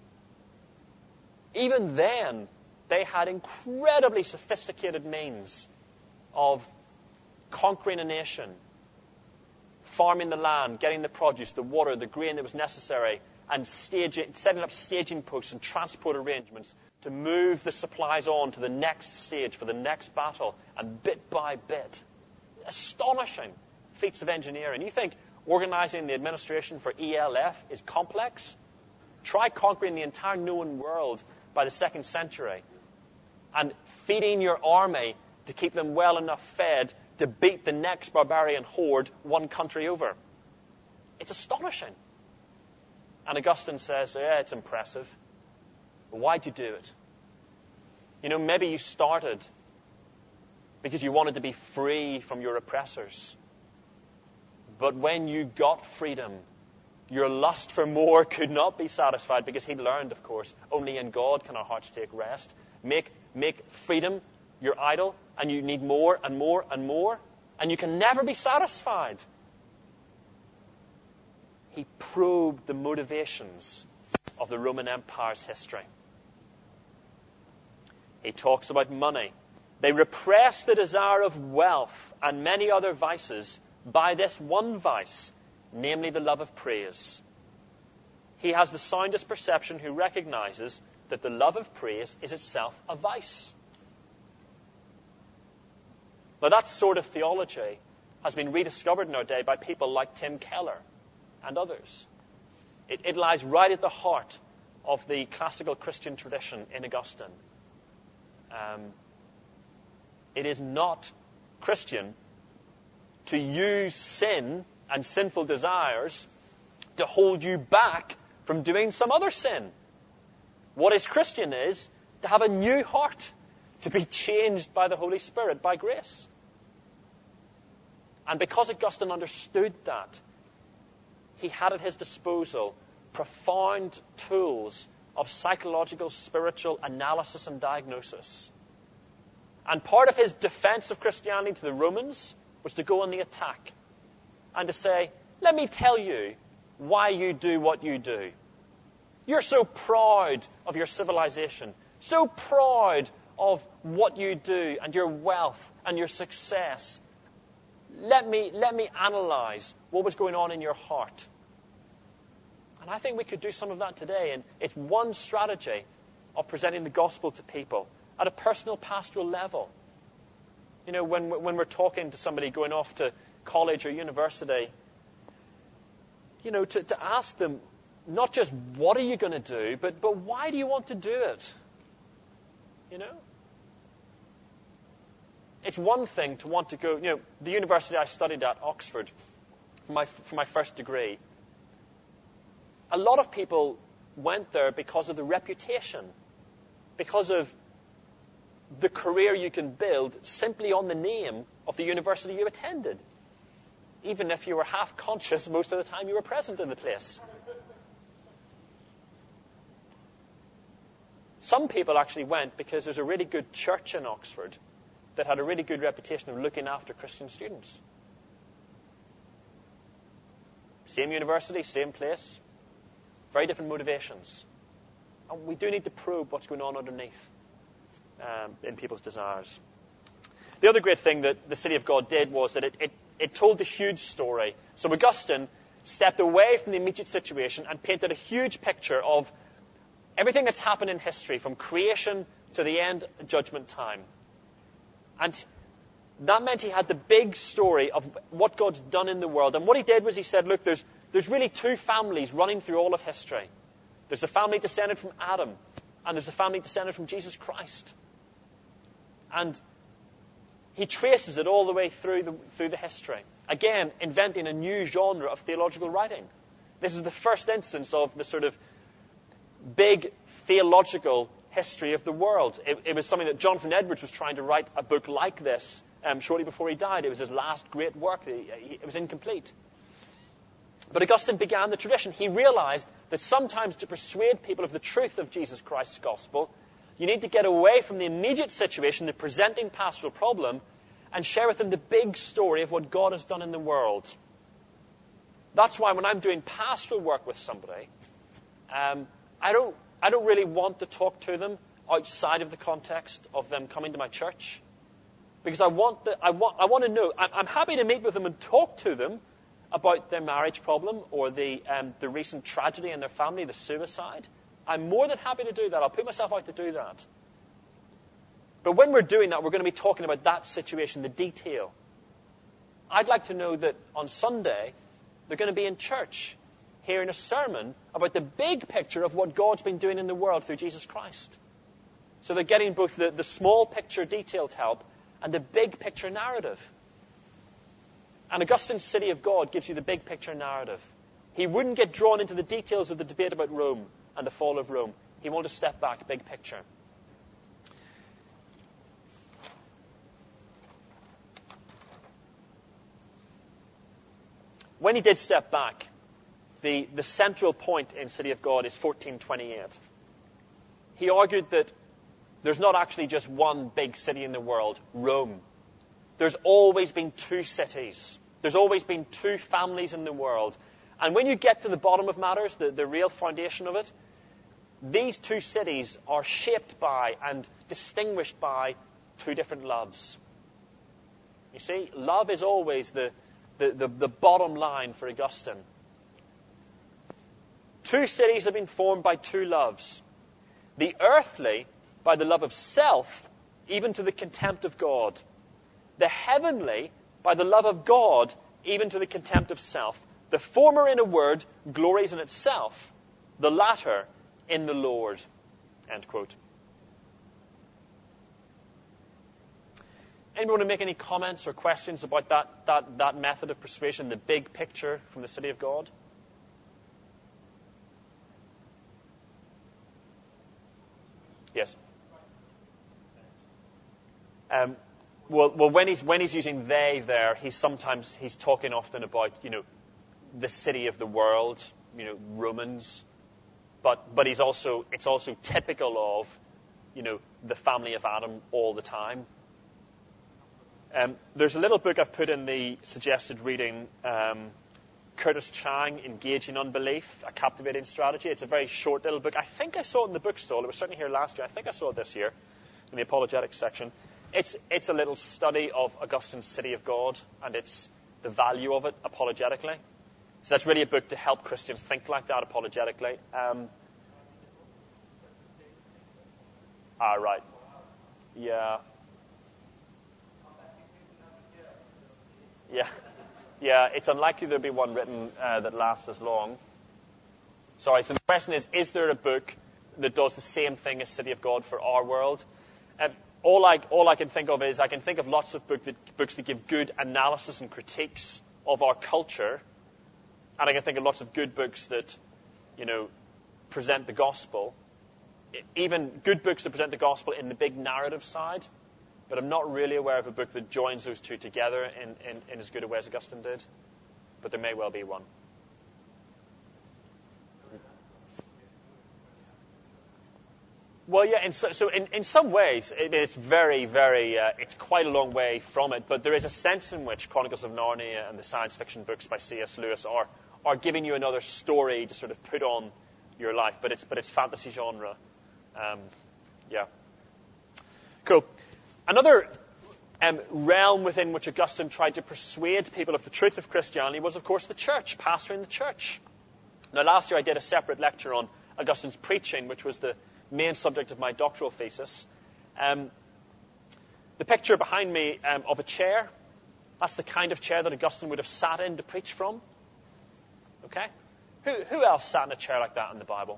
Even then, they had incredibly sophisticated means of conquering a nation, farming the land, getting the produce, the water, the grain that was necessary, and setting up staging posts and transport arrangements to move the supplies on to the next stage for the next battle, and bit by bit. Astonishing feats of engineering. You think organizing the administration for ELF is complex? Try conquering the entire known world by the 2nd century and feeding your army to keep them well enough fed to beat the next barbarian horde one country over. It's astonishing. And Augustine says, yeah, it's impressive. But why'd you do it? Maybe you started because you wanted to be free from your oppressors. But when you got freedom, your lust for more could not be satisfied, because he'd learned, of course, only in God can our hearts take rest. Make freedom your idol, and you need more and more and more, and you can never be satisfied. He probed the motivations of the Roman Empire's history. He talks about money. They repress the desire of wealth and many other vices by this one vice, namely the love of praise. He has the soundest perception who recognizes that the love of praise is itself a vice. Now, that sort of theology has been rediscovered in our day by people like Tim Keller and others. It lies right at the heart of the classical Christian tradition in Augustine. It is not Christian to use sin and sinful desires to hold you back from doing some other sin. What is Christian is to have a new heart, to be changed by the Holy Spirit, by grace. And because Augustine understood that, he had at his disposal profound tools of psychological, spiritual analysis and diagnosis. And part of his defense of Christianity to the Romans was to go on the attack and to say, let me tell you why you do what you do. You're so proud of your civilization, so proud of what you do and your wealth and your success. Let me analyze what was going on in your heart. And I think we could do some of that today. And it's one strategy of presenting the gospel to people at a personal pastoral level. When we're talking to somebody going off to college or university, to ask them not just what are you going to do, but why do you want to do it? It's one thing to want to go, the university I studied at, Oxford, for my first degree, a lot of people went there because of the reputation, because of the career you can build simply on the name of the university you attended, even if you were half conscious most of the time you were present in the place. Some people actually went because there's a really good church in Oxford that had a really good reputation of looking after Christian students. Same university, same place, very different motivations. And we do need to probe what's going on underneath in people's desires. The other great thing that the City of God did was that it told a huge story. So Augustine stepped away from the immediate situation and painted a huge picture of everything that's happened in history, from creation to the end of judgment time. And that meant he had the big story of what God's done in the world. And what he did was he said, look, there's really two families running through all of history. There's a family descended from Adam, and there's a family descended from Jesus Christ. And he traces it all the way through the history. Again, inventing a new genre of theological writing. This is the first instance of the sort of big theological history of the world. It was something that Jonathan Edwards was trying to write a book like this shortly before he died. It was his last great work. It was incomplete. But Augustine began the tradition. He realized that sometimes to persuade people of the truth of Jesus Christ's gospel, you need to get away from the immediate situation, the presenting pastoral problem, and share with them the big story of what God has done in the world. That's why when I'm doing pastoral work with somebody, I don't really want to talk to them outside of the context of them coming to my church, because I want to know. I'm happy to meet with them and talk to them about their marriage problem or the recent tragedy in their family, the suicide. I'm more than happy to do that. I'll put myself out to do that. But when we're doing that, we're going to be talking about that situation, the detail. I'd like to know that on Sunday, they're going to be in church, hearing a sermon about the big picture of what God's been doing in the world through Jesus Christ. So they're getting both the small picture detailed help and the big picture narrative. And Augustine's City of God gives you the big picture narrative. He wouldn't get drawn into the details of the debate about Rome and the fall of Rome. He wanted to step back, big picture. When he did step back, the central point in City of God is 1428. He argued that there's not actually just one big city in the world, Rome. There's always been two cities. There's always been two families in the world. And when you get to the bottom of matters, the real foundation of it, these two cities are shaped by and distinguished by two different loves. You see, love is always the bottom line for Augustine. Two cities have been formed by two loves. The earthly, by the love of self, even to the contempt of God. The heavenly, by the love of God, even to the contempt of self. The former, in a word, glories in itself. The latter, in the Lord. End quote. Anyone want to make any comments or questions about that method of persuasion, the big picture from the City of God? Yes. Well, when he's using they there, he's talking often about, the city of the world, Romans, but it's also typical of, the family of Adam all the time. There's a little book I've put in the suggested reading, Curtis Chang, Engaging Unbelief, A Captivating Strategy. It's a very short little book. I think I saw it in the bookstall. It was certainly here last year. I think I saw it this year in the apologetics section. It's a little study of Augustine's City of God, and it's the value of it apologetically. So that's really a book to help Christians think like that apologetically. Right. Yeah. Yeah, it's unlikely there'll be one written that lasts as long. Sorry, so the question is there a book that does the same thing as City of God for our world? All I can think of is I can think of lots of books that give good analysis and critiques of our culture And I can think of lots of good books that, present the gospel, even good books that present the gospel in the big narrative side, but I'm not really aware of a book that joins those two together in as good a way as Augustine did. But there may well be one. Well, yeah, in some ways, it's very, very, it's quite a long way from it, but there is a sense in which Chronicles of Narnia and the science fiction books by C.S. Lewis are giving you another story to sort of put on your life, but it's fantasy genre. Yeah. Cool. Another realm within which Augustine tried to persuade people of the truth of Christianity was, of course, the church, pastoring the church. Now, last year I did a separate lecture on Augustine's preaching, which was the main subject of my doctoral thesis. The picture behind me of a chair, that's the kind of chair that Augustine would have sat in to preach from. Okay? Who else sat in a chair like that in the Bible?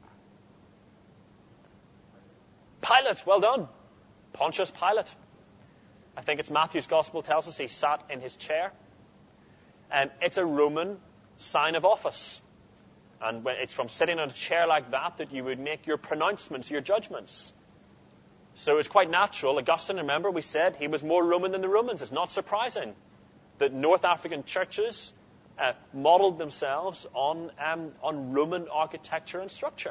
Pilate, well done. Pontius Pilate. I think it's Matthew's Gospel tells us he sat in his chair. It's a Roman sign of office. And when it's from sitting on a chair like that you would make your pronouncements, your judgments. So it's quite natural. Augustine, remember, we said he was more Roman than the Romans. It's not surprising that North African churches modeled themselves on Roman architecture and structure.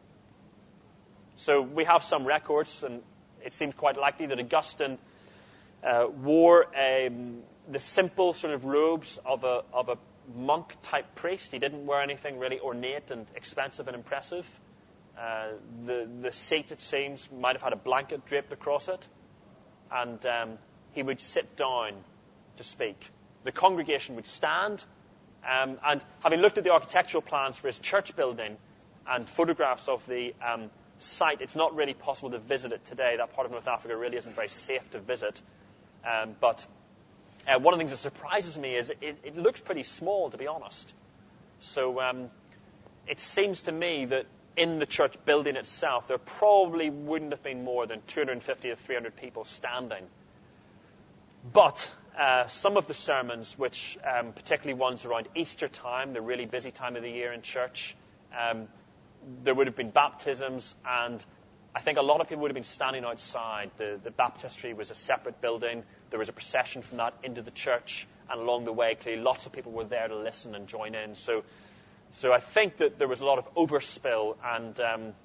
So we have some records, and it seems quite likely that Augustine wore the simple sort of robes of a monk-type priest. He didn't wear anything really ornate and expensive and impressive. The seat, it seems, might have had a blanket draped across it. And he would sit down to speak. The congregation would stand. And having looked at the architectural plans for his church building and photographs of the site, it's not really possible to visit it today. That part of North Africa really isn't very safe to visit. But one of the things that surprises me is it looks pretty small, to be honest. So it seems to me that in the church building itself, there probably wouldn't have been more than 250 to 300 people standing. But some of the sermons, which particularly ones around Easter time, the really busy time of the year in church, there would have been baptisms, and I think a lot of people would have been standing outside. The baptistry was a separate building. There was a procession from that into the church, and along the way, clearly, lots of people were there to listen and join in. So I think that there was a lot of overspill, and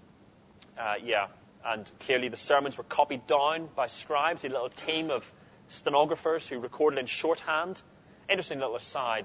and clearly the sermons were copied down by scribes, a little team of stenographers who recorded in shorthand. Interesting little aside,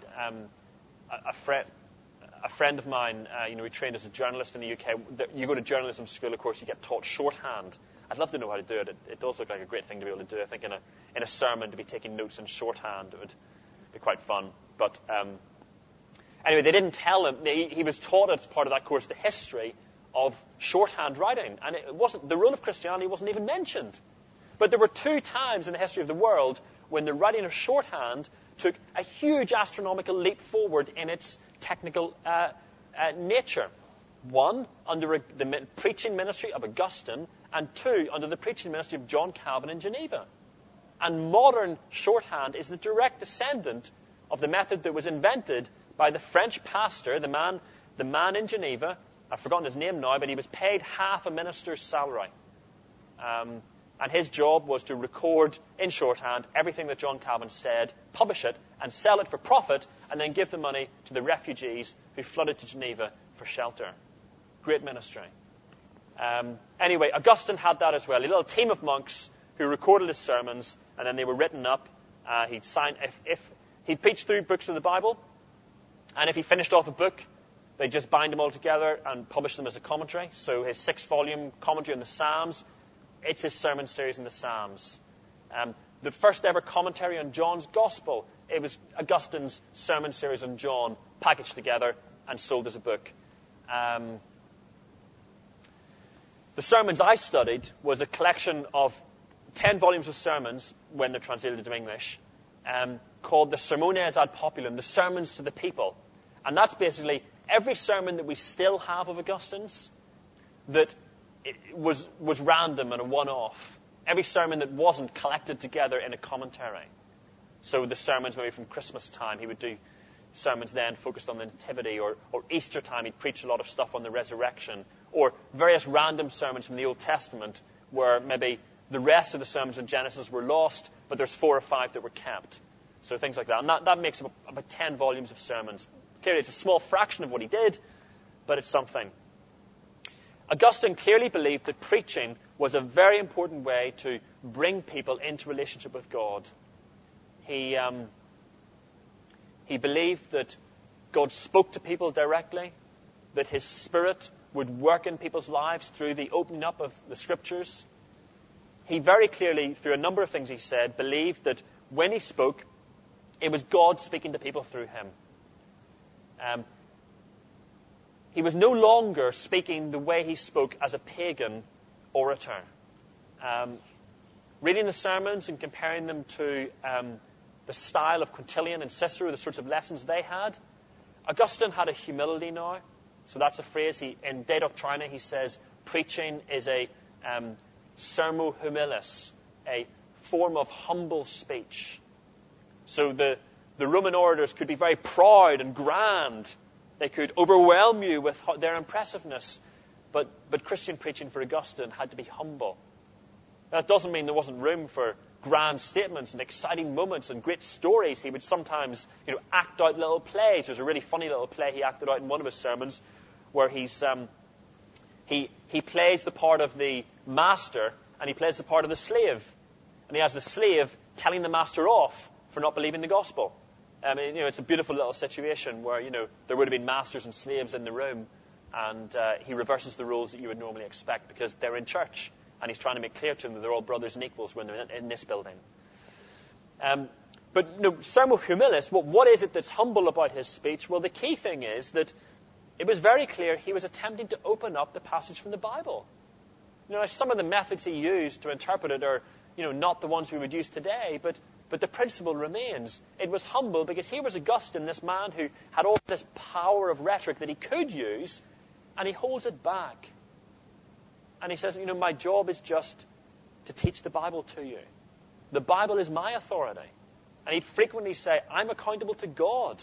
a friend of mine, he trained as a journalist in the UK. You go to journalism school, of course, you get taught shorthand. I'd love to know how to do it. It does look like a great thing to be able to do. I think in a sermon to be taking notes in shorthand, it would be quite fun. But anyway, they didn't tell him. He was taught as part of that course the history of shorthand writing, and the role of Christianity wasn't even mentioned. But there were 2 times in the history of the world when the writing of shorthand took a huge astronomical leap forward in its technical nature. 1, under the preaching ministry of Augustine, and 2, under the preaching ministry of John Calvin in Geneva. And modern shorthand is the direct descendant of the method that was invented by the French pastor, the man in Geneva. I've forgotten his name now, but he was paid half a minister's salary. And his job was to record in shorthand everything that John Calvin said, publish it, and sell it for profit, and then give the money to the refugees who flooded to Geneva for shelter. Great ministry. Anyway, Augustine had that as well. A little team of monks who recorded his sermons, and then they were written up. If he preached through books of the Bible, and if he finished off a book, they just bind them all together and publish them as a commentary. So his 6-volume commentary on the Psalms, it's his sermon series in the Psalms. The first ever commentary on John's Gospel, it was Augustine's sermon series on John, packaged together and sold as a book. The sermons I studied was a collection of 10 volumes of sermons, when they're translated into English, called the Sermones ad Populum, the sermons to the people. And that's basically every sermon that we still have of Augustine's that was random and a one-off. Every sermon that wasn't collected together in a commentary. So the sermons maybe from Christmas time, he would do sermons then focused on the Nativity, or Easter time he'd preach a lot of stuff on the resurrection, or various random sermons from the Old Testament where maybe the rest of the sermons in Genesis were lost, but there's 4 or 5 that were kept. So things like that. And that makes up about 10 volumes of sermons. Clearly, it's a small fraction of what he did, but it's something. Augustine clearly believed that preaching was a very important way to bring people into relationship with God. He believed that God spoke to people directly, that his Spirit would work in people's lives through the opening up of the Scriptures. He very clearly, through a number of things he said, believed that when he spoke, it was God speaking to people through him. He was no longer speaking the way he spoke as a pagan orator. Reading the sermons and comparing them to the style of Quintilian and Cicero, the sorts of lessons they had, Augustine had a humility now. So that's a phrase. In De Doctrina, he says, preaching is a sermo humilis, a form of humble speech. So the Roman orators could be very proud and grand. They could overwhelm you with their impressiveness. But Christian preaching for Augustine had to be humble. That doesn't mean there wasn't room for grand statements and exciting moments and great stories. He would sometimes, act out little plays. There's a really funny little play he acted out in one of his sermons where he plays the part of the master and he plays the part of the slave. And he has the slave telling the master off for not believing the gospel. I mean, it's a beautiful little situation where, there would have been masters and slaves in the room, and he reverses the rules that you would normally expect because they're in church, and he's trying to make clear to them that they're all brothers and equals when they're in this building. But sermo humilis, what is it that's humble about his speech? Well, the key thing is that it was very clear he was attempting to open up the passage from the Bible. Some of the methods he used to interpret it are, not the ones we would use today, but the principle remains. It was humble because here was Augustine, this man who had all this power of rhetoric that he could use, and he holds it back. And he says, my job is just to teach the Bible to you. The Bible is my authority. And he'd frequently say, I'm accountable to God.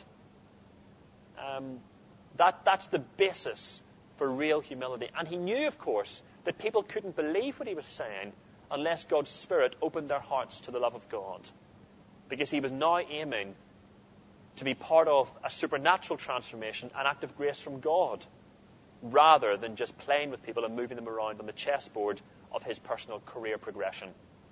That's the basis for real humility. And he knew, of course, that people couldn't believe what he was saying unless God's Spirit opened their hearts to the love of God. Because he was now aiming to be part of a supernatural transformation, an act of grace from God, rather than just playing with people and moving them around on the chessboard of his personal career progression.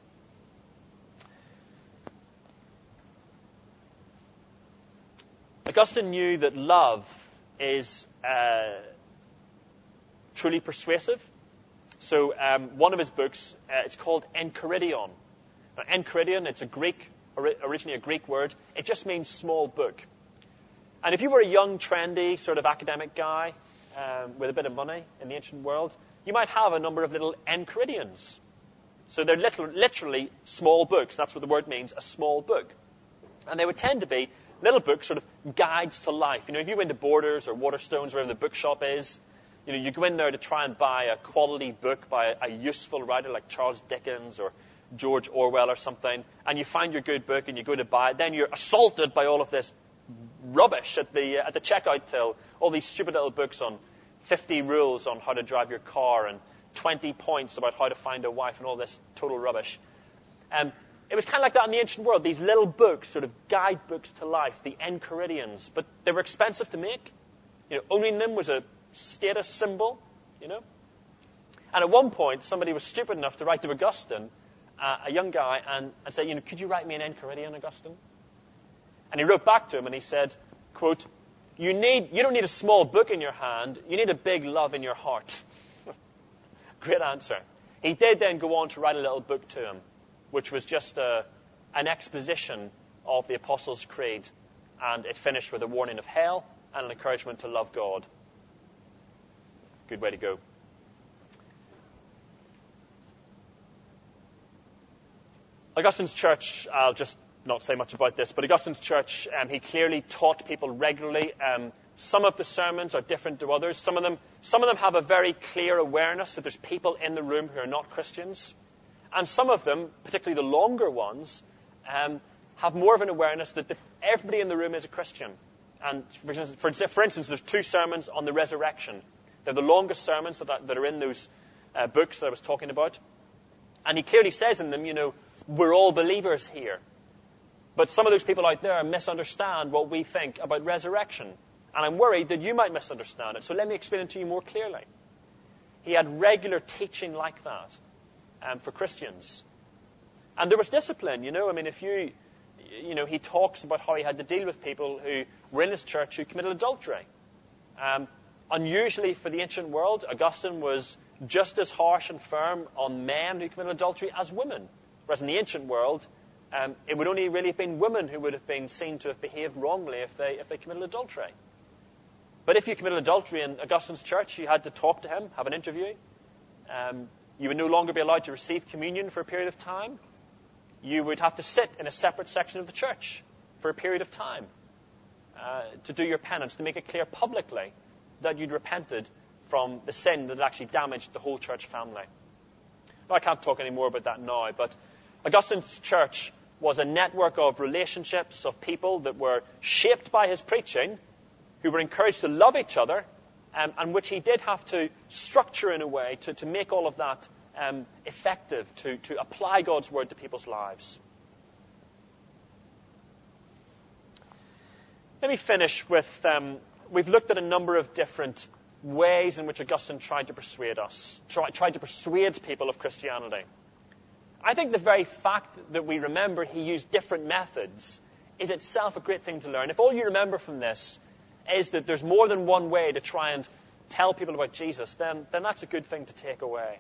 Augustine knew that love is truly persuasive. So one of his books, it's called Enchiridion. Now, Enchiridion, it's originally a Greek word. It just means small book. And if you were a young, trendy sort of academic guy with a bit of money in the ancient world, you might have a number of little Enchiridions. So they're literally small books. That's what the word means, a small book. And they would tend to be little books, sort of guides to life. If you go into Borders or Waterstones, wherever the bookshop is, you go in there to try and buy a quality book by a useful writer like Charles Dickens or George Orwell or something, and you find your good book and you go to buy it, then you're assaulted by all of this rubbish at the checkout till, all these stupid little books on 50 rules on how to drive your car and 20 points about how to find a wife and all this total rubbish. It was kind of like that in the ancient world, these little books, sort of guidebooks to life, the Enchiridions, but they were expensive to make. Owning them was a status symbol, And at one point, somebody was stupid enough to write to Augustine, a young guy, and say, could you write me an Enchiridion, Augustine? And he wrote back to him and he said, quote, you don't need a small book in your hand, you need a big love in your heart. Great answer. He did then go on to write a little book to him, which was just an exposition of the Apostles' Creed, and it finished with a warning of hell and an encouragement to love God. Good way to go. Augustine's church, I'll just not say much about this, but Augustine's church, he clearly taught people regularly. Some of the sermons are different to others. Some of them have a very clear awareness that there's people in the room who are not Christians. And some of them, particularly the longer ones, have more of an awareness that everybody in the room is a Christian. And for instance, there's 2 sermons on the resurrection. They're the longest sermons that are in those books that I was talking about. And he clearly says in them, we're all believers here. But some of those people out there misunderstand what we think about resurrection. And I'm worried that you might misunderstand it. So let me explain it to you more clearly. He had regular teaching like that for Christians. And there was discipline, if he talks about how he had to deal with people who were in his church who committed adultery. Unusually for the ancient world, Augustine was just as harsh and firm on men who committed adultery as women. Whereas in the ancient world, it would only really have been women who would have been seen to have behaved wrongly if they committed adultery. But if you committed adultery in Augustine's church, you had to talk to him, have an interview. You would no longer be allowed to receive communion for a period of time. You would have to sit in a separate section of the church for a period of time to do your penance, to make it clear publicly that you'd repented from the sin that had actually damaged the whole church family. Now, I can't talk any more about that now, but Augustine's church was a network of relationships, of people that were shaped by his preaching, who were encouraged to love each other, and which he did have to structure in a way to make all of that effective, to apply God's word to people's lives. Let me finish with, we've looked at a number of different ways in which Augustine tried to persuade people of Christianity. I think the very fact that we remember he used different methods is itself a great thing to learn. If all you remember from this is that there's more than one way to try and tell people about Jesus, then that's a good thing to take away.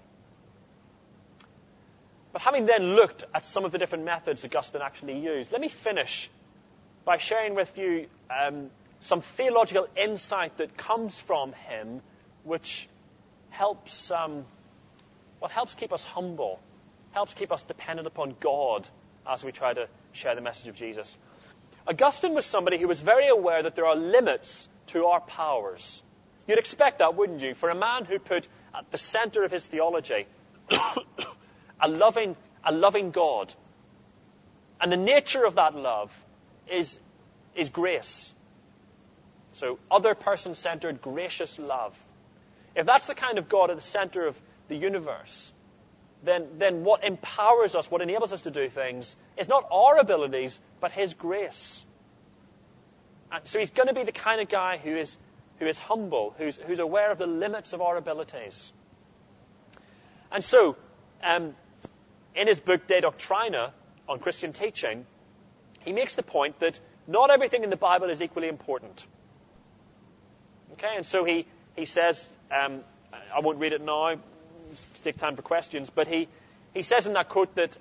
But having then looked at some of the different methods Augustine actually used, let me finish by sharing with you some theological insight that comes from him, which helps keep us humble, helps keep us dependent upon God as we try to share the message of Jesus. Augustine was somebody who was very aware that there are limits to our powers. You'd expect that, wouldn't you? For a man who put at the center of his theology a loving God. And the nature of that love is grace. So other person-centered, gracious love. If that's the kind of God at the center of the universe, then what empowers us, what enables us to do things, is not our abilities, but his grace. And so he's going to be the kind of guy who is humble, who's aware of the limits of our abilities. And so, in his book De Doctrina, on Christian teaching, he makes the point that not everything in the Bible is equally important. Okay, and so he says, I won't read it now to take time for questions, but he says in that quote that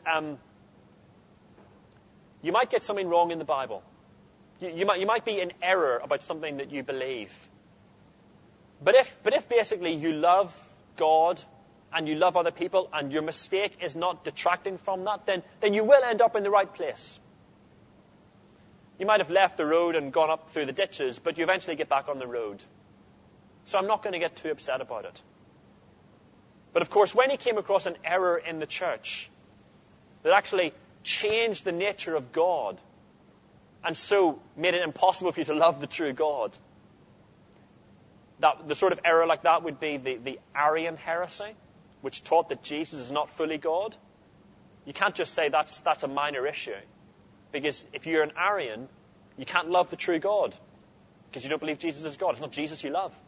you might get something wrong in the Bible. You might be in error about something that you believe. But if basically you love God and you love other people and your mistake is not detracting from that, then you will end up in the right place. You might have left the road and gone up through the ditches, but you eventually get back on the road. So I'm not going to get too upset about it. But of course, when he came across an error in the church that actually changed the nature of God and so made it impossible for you to love the true God, the sort of error like that would be the Arian heresy, which taught that Jesus is not fully God. You can't just say that's a minor issue. Because if you're an Arian, you can't love the true God because you don't believe Jesus is God. It's not Jesus you love.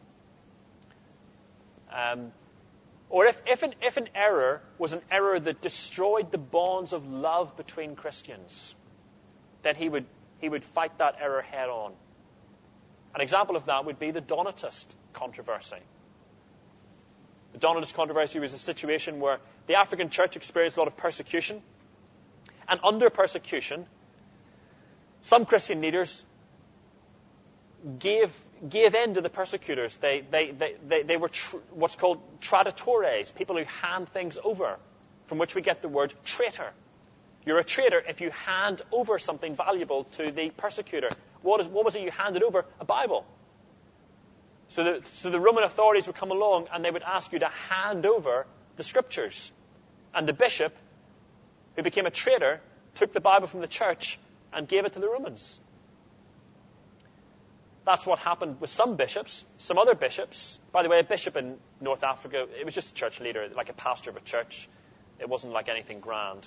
Or if an error was an error that destroyed the bonds of love between Christians, then he would fight that error head on. An example of that would be the Donatist controversy. The Donatist controversy was a situation where the African church experienced a lot of persecution. And under persecution, some Christian leaders gave in to the persecutors. They were what's called traditores, people who hand things over, from which we get the word traitor. You're a traitor if you hand over something valuable to the persecutor. What was it you handed over? A Bible. So the Roman authorities would come along and they would ask you to hand over the scriptures. And the bishop, who became a traitor, took the Bible from the church and gave it to the Romans. That's what happened with some bishops, some other bishops. By the way, a bishop in North Africa, it was just a church leader, like a pastor of a church. It wasn't like anything grand.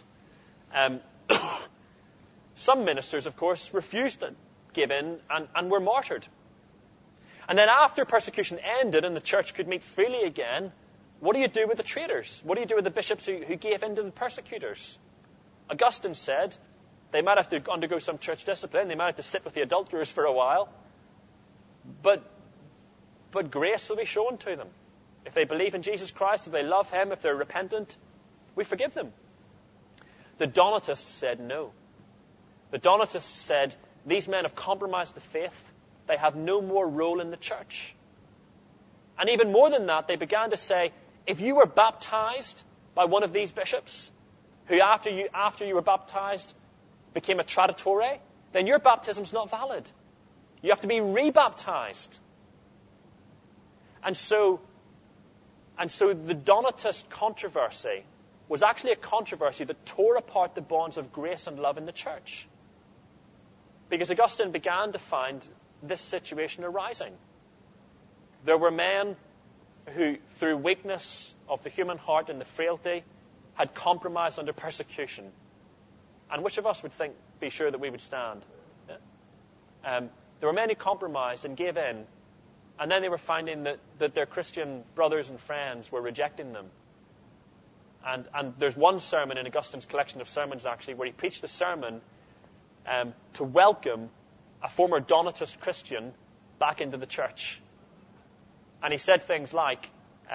Some ministers, of course, refused to give in and were martyred. And then after persecution ended and the church could meet freely again, what do you do with the traitors? What do you do with the bishops who gave in to the persecutors? Augustine said they might have to undergo some church discipline. They might have to sit with the adulterers for a while. But grace will be shown to them. If they believe in Jesus Christ, if they love him, if they're repentant, we forgive them. The Donatists said no. The Donatists said, these men have compromised the faith. They have no more role in the church. And even more than that, they began to say, if you were baptized by one of these bishops, who after you were baptized became a traditore, then your baptism's not valid. You have to be rebaptized. And so the Donatist controversy was actually a controversy that tore apart the bonds of grace and love in the church. Because Augustine began to find this situation arising. There were men who, through weakness of the human heart and the frailty, had compromised under persecution. And which of us would be sure that we would stand? Yeah. There were men who compromised and gave in, and then they were finding that their Christian brothers and friends were rejecting them. And there's one sermon in Augustine's collection of sermons, actually, where he preached a sermon to welcome a former Donatist Christian back into the church. And he said things like,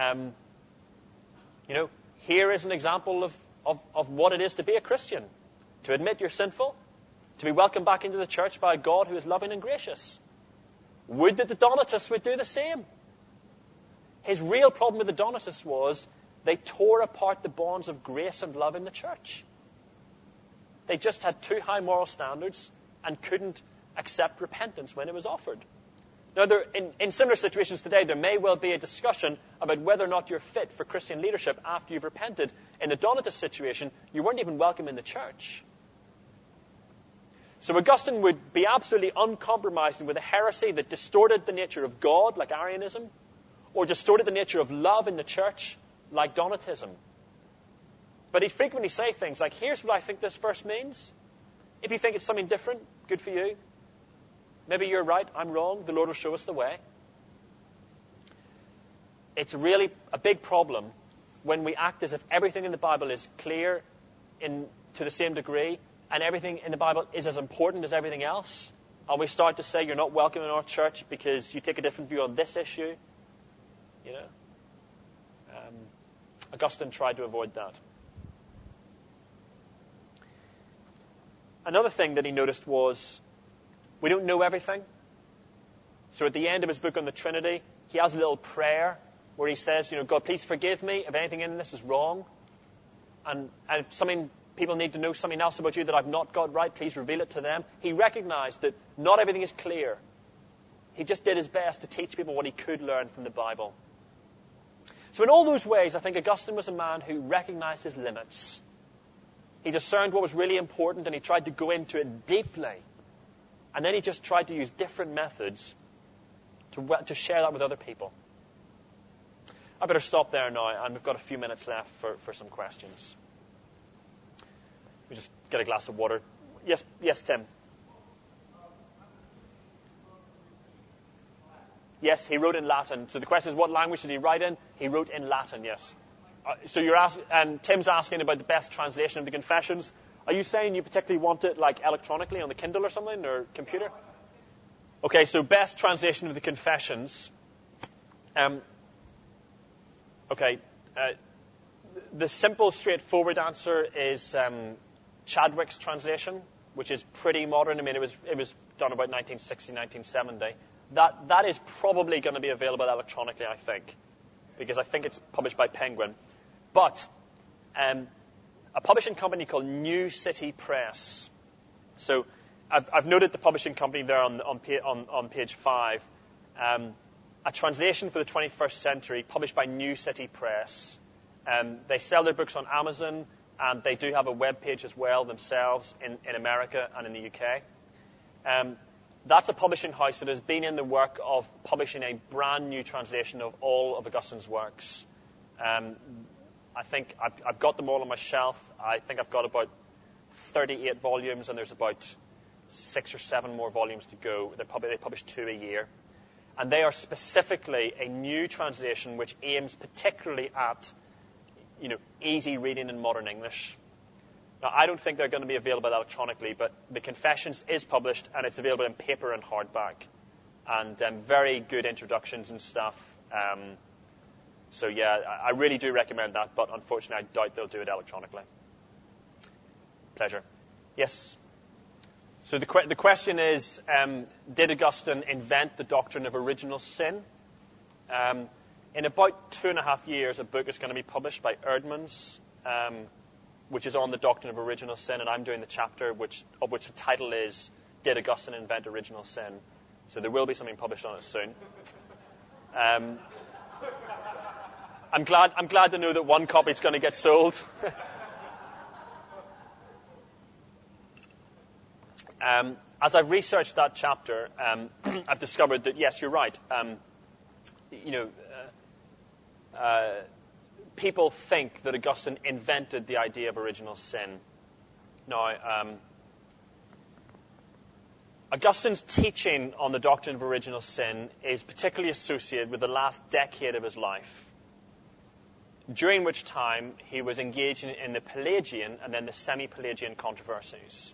here is an example of what it is to be a Christian. To admit you're sinful, to be welcomed back into the church by a God who is loving and gracious. Would that the Donatists would do the same. His real problem with the Donatists was they tore apart the bonds of grace and love in the church. They just had too high moral standards and couldn't accept repentance when it was offered. Now, in similar situations today, there may well be a discussion about whether or not you're fit for Christian leadership after you've repented. In the Donatist situation, you weren't even welcome in the church. So Augustine would be absolutely uncompromising with a heresy that distorted the nature of God, like Arianism, or distorted the nature of love in the church, like Donatism. But he'd frequently say things like, here's what I think this verse means. If you think it's something different, good for you. Maybe you're right, I'm wrong, the Lord will show us the way. It's really a big problem when we act as if everything in the Bible is clear to the same degree, and everything in the Bible is as important as everything else. And we start to say, you're not welcome in our church because you take a different view on this issue. Augustine tried to avoid that. Another thing that he noticed was, we don't know everything. So at the end of his book on the Trinity, he has a little prayer where he says, God, please forgive me if anything in this is wrong. And if people need to know something else about you that I've not got right, please reveal it to them. He recognized that not everything is clear. He just did his best to teach people what he could learn from the Bible. So in all those ways, I think Augustine was a man who recognized his limits. He discerned what was really important and he tried to go into it deeply. And then he just tried to use different methods to share that with other people. I better stop there now, and we've got a few minutes left for some questions. We just get a glass of water. Yes, Tim. Yes, he wrote in Latin. So the question is, what language did he write in? He wrote in Latin, yes. So you're asking, and Tim's asking about the best translation of the Confessions. Are you saying you particularly want it like electronically on the Kindle or something, or computer? Okay, so best translation of the Confessions. The simple, straightforward answer is Chadwick's translation, which is pretty modern. I mean, it was done about 1960, 1970. That is probably going to be available electronically, I think, because I think it's published by Penguin. But a publishing company called New City Press. So I've noted the publishing company there on page 5. A translation for the 21st century, published by New City Press. They sell their books on Amazon, and they do have a web page as well themselves in America and in the UK. That's a publishing house that has been in the work of publishing a brand new translation of all of Augustine's works. I think I've got them all on my shelf. I think I've got about 38 volumes, and there's about 6 or 7 more volumes to go. They publish 2 a year. And they are specifically a new translation which aims particularly at, easy reading in modern English. Now, I don't think they're going to be available electronically, but the Confessions is published, and it's available in paper and hardback. And very good introductions and stuff. So, yeah, I really do recommend that, but unfortunately, I doubt they'll do it electronically. Pleasure. Yes? So the question is, did Augustine invent the doctrine of original sin? In about 2.5 years, a book is going to be published by Eerdmans, which is on the doctrine of original sin, and I'm doing the chapter of which the title is, Did Augustine Invent Original Sin? So there will be something published on it soon. I'm glad to know that one copy is going to get sold. As I've researched that chapter, I've discovered that, yes, you're right. People think that Augustine invented the idea of original sin. Now, Augustine's teaching on the doctrine of original sin is particularly associated with the last decade of his life, during which time he was engaging in the Pelagian and then the semi-Pelagian controversies.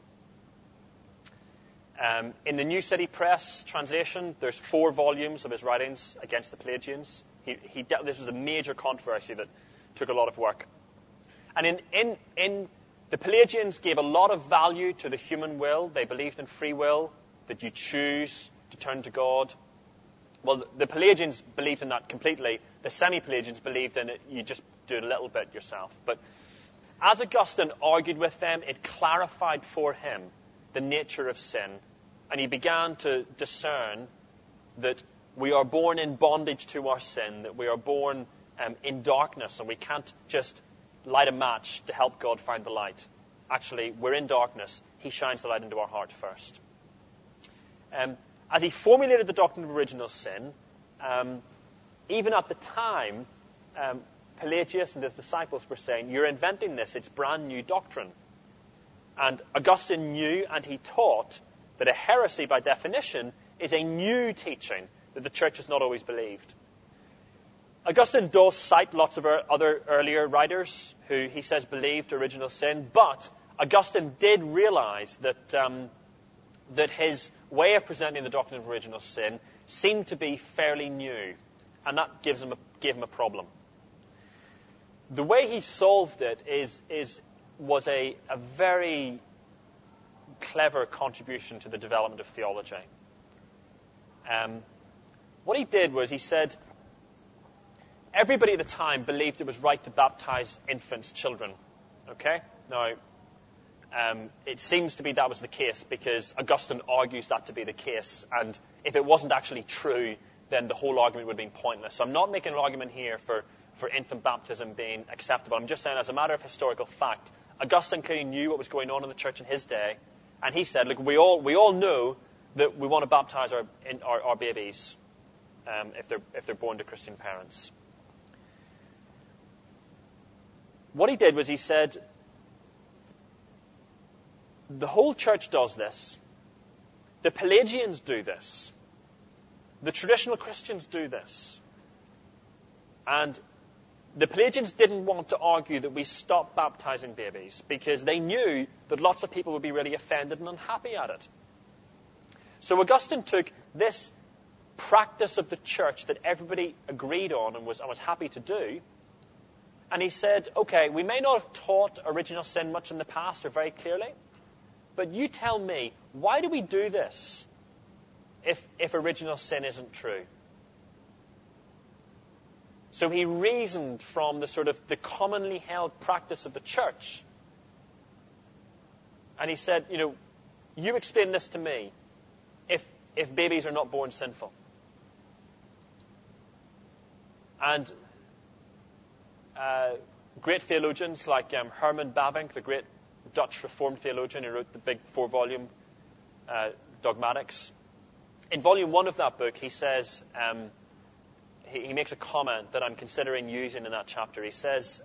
In the New City Press translation, there's 4 volumes of his writings against the Pelagians. This was a major controversy that took a lot of work. And in the Pelagians gave a lot of value to the human will. They believed in free will, that you choose to turn to God. Well, the Pelagians believed in that completely. The semi-Pelagians believed in it, you just do a little bit yourself. But as Augustine argued with them, it clarified for him the nature of sin. And he began to discern that we are born in bondage to our sin, that we are born in darkness, and we can't just light a match to help God find the light. Actually, we're in darkness. He shines the light into our heart first. As he formulated the doctrine of original sin, even at the time, Pelagius and his disciples were saying, you're inventing this, it's brand new doctrine. And Augustine knew and he taught that a heresy, by definition, is a new teaching that the church has not always believed. Augustine does cite lots of other earlier writers who he says believed original sin, but Augustine did realize that his way of presenting the doctrine of original sin seemed to be fairly new, and that gave him a problem. The way he solved it was a very clever contribution to the development of theology. What he did was he said, everybody at the time believed it was right to baptize infants, children. Okay? Now, it seems to be that was the case because Augustine argues that to be the case, and if it wasn't actually true, then the whole argument would have been pointless. So I'm not making an argument here for infant baptism being acceptable. I'm just saying, as a matter of historical fact, Augustine clearly knew what was going on in the church in his day, and he said, look, we all know that we want to baptize our babies if they're born to Christian parents. What he did was he said, the whole church does this. The Pelagians do this. The traditional Christians do this. And the Pelagians didn't want to argue that we stop baptizing babies because they knew that lots of people would be really offended and unhappy at it. So Augustine took this practice of the church that everybody agreed on and was happy to do, and he said, okay, we may not have taught original sin much in the past or very clearly, but you tell me, why do we do this if original sin isn't true? So he reasoned from the commonly held practice of the church. And he said, you explain this to me if babies are not born sinful. And great theologians like Herman Bavinck, the great Dutch Reformed theologian who wrote the big 4-volume Dogmatics, In volume 1 of that book, he says, he makes a comment that I'm considering using in that chapter. He says,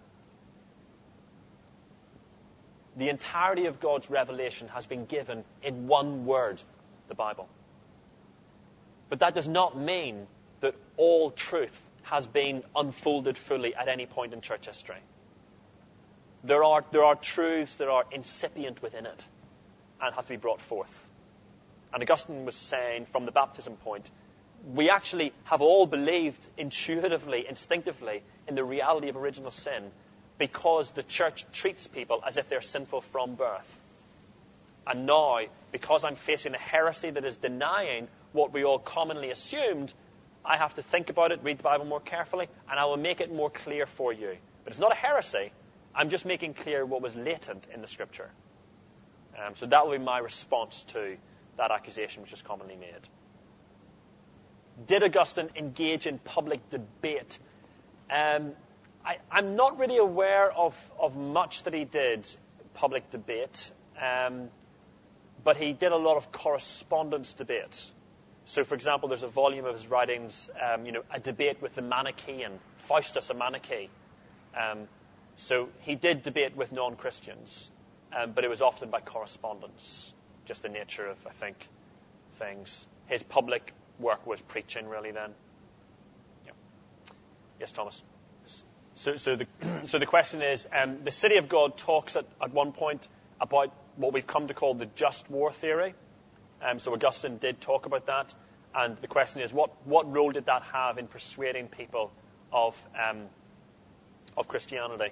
the entirety of God's revelation has been given in one word, the Bible. But that does not mean that all truth has been unfolded fully at any point in church history. There are truths that are incipient within it and have to be brought forth. And Augustine was saying from the baptism point, we actually have all believed intuitively, instinctively, in the reality of original sin because the church treats people as if they're sinful from birth. And now, because I'm facing a heresy that is denying what we all commonly assumed, I have to think about it, read the Bible more carefully, and I will make it more clear for you. But it's not a heresy. I'm just making clear what was latent in the Scripture. So that will be my response to that accusation which is commonly made. Did Augustine engage in public debate? I'm not really aware of much that he did public debate, but he did a lot of correspondence debate. So, for example, there's a volume of his writings, a debate with the Manichaean, Faustus, a Manichae. So he did debate with non-Christians, but it was often by correspondence, just the nature of, I think, things. His public work was preaching, really, then. Yeah. Yes, Thomas? So the question is, the City of God talks at one point about what we've come to call the just war theory. So Augustine did talk about that. And the question is, what role did that have in persuading people of Christianity?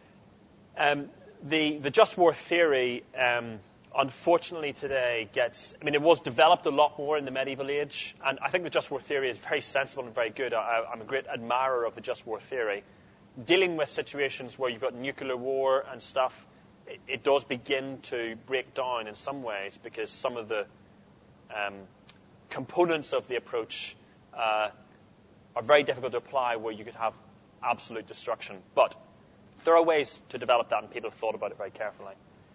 The just war theory, unfortunately today it was developed a lot more in the medieval age, and I think the just war theory is very sensible and very good. I'm a great admirer of the just war theory. Dealing with situations where you've got nuclear war and stuff, it does begin to break down in some ways because some of the components of the approach are very difficult to apply where you could have absolute destruction. But there are ways to develop that, and people have thought about it very carefully.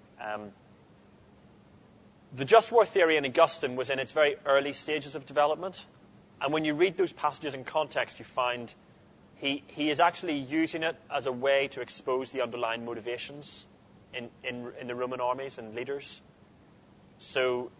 The just war theory in Augustine was in its very early stages of development. And when you read those passages in context, you find he is actually using it as a way to expose the underlying motivations in the Roman armies and leaders. So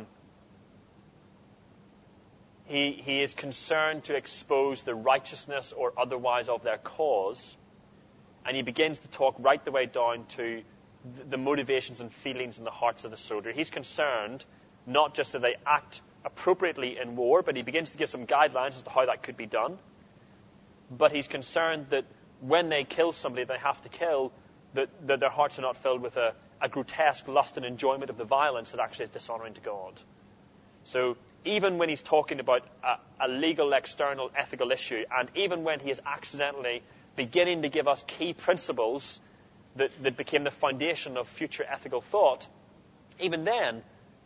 he is concerned to expose the righteousness or otherwise of their cause. And he begins to talk right the way down to the motivations and feelings in the hearts of the soldier. He's concerned not just that they act appropriately in war, but he begins to give some guidelines as to how that could be done. But he's concerned that when they kill somebody they have to kill, that their hearts are not filled with a grotesque lust and enjoyment of the violence that actually is dishonoring to God. So even when he's talking about a legal, external, ethical issue, and even when he is accidentally beginning to give us key principles that became the foundation of future ethical thought, even then,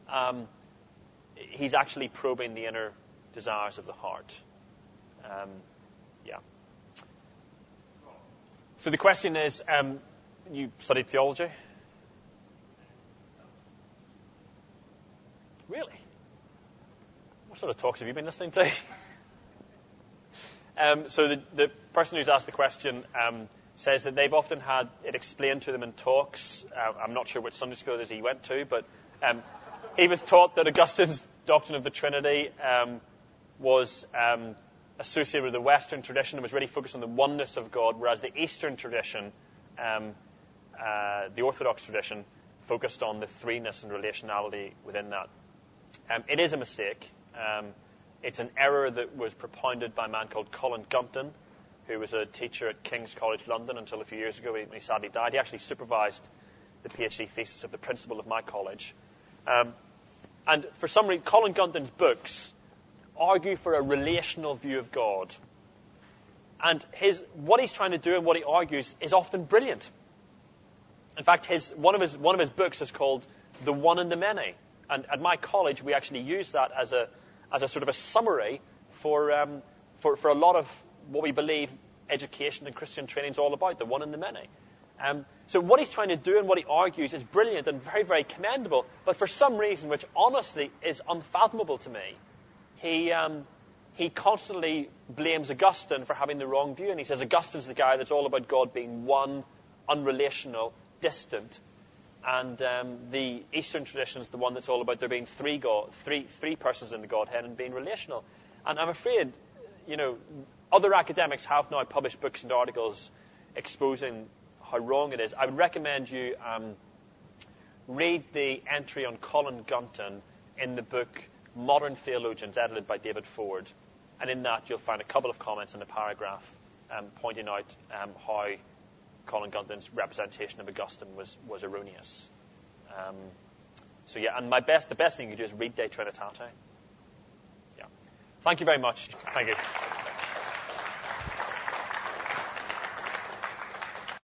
he's actually probing the inner desires of the heart. So the question is, you studied theology? Really? What sort of talks have you been listening to? So the person who's asked the question says that they've often had it explained to them in talks. I'm not sure which Sunday school it is he went to, but he was taught that Augustine's doctrine of the Trinity was associated with the Western tradition and was really focused on the oneness of God, whereas the Eastern tradition, the Orthodox tradition, focused on the threeness and relationality within that. It is a mistake. It's an error that was propounded by a man called Colin Gunton, who was a teacher at King's College London until a few years ago when he sadly died. He actually supervised the PhD thesis of the principal of my college. And for some reason, Colin Gunton's books argue for a relational view of God. And what he's trying to do and what he argues is often brilliant. In fact, one of his books is called The One and the Many. And at my college, we actually use that as a sort of a summary for a lot of what we believe education and Christian training is all about, the one and the many. So what he's trying to do and what he argues is brilliant and very, very commendable, but for some reason, which honestly is unfathomable to me, he constantly blames Augustine for having the wrong view. And he says Augustine's the guy that's all about God being one, unrelational, distant. And the Eastern tradition is the one that's all about there being three persons in the Godhead and being relational. And I'm afraid, other academics have now published books and articles exposing how wrong it is. I would recommend you read the entry on Colin Gunton in the book Modern Theologians, edited by David Ford. And in that, you'll find a couple of comments in a paragraph pointing out how Colin Gunton's representation of Augustine was erroneous. And the best thing you do is read De Trinitate. Yeah. Thank you very much. Thank you.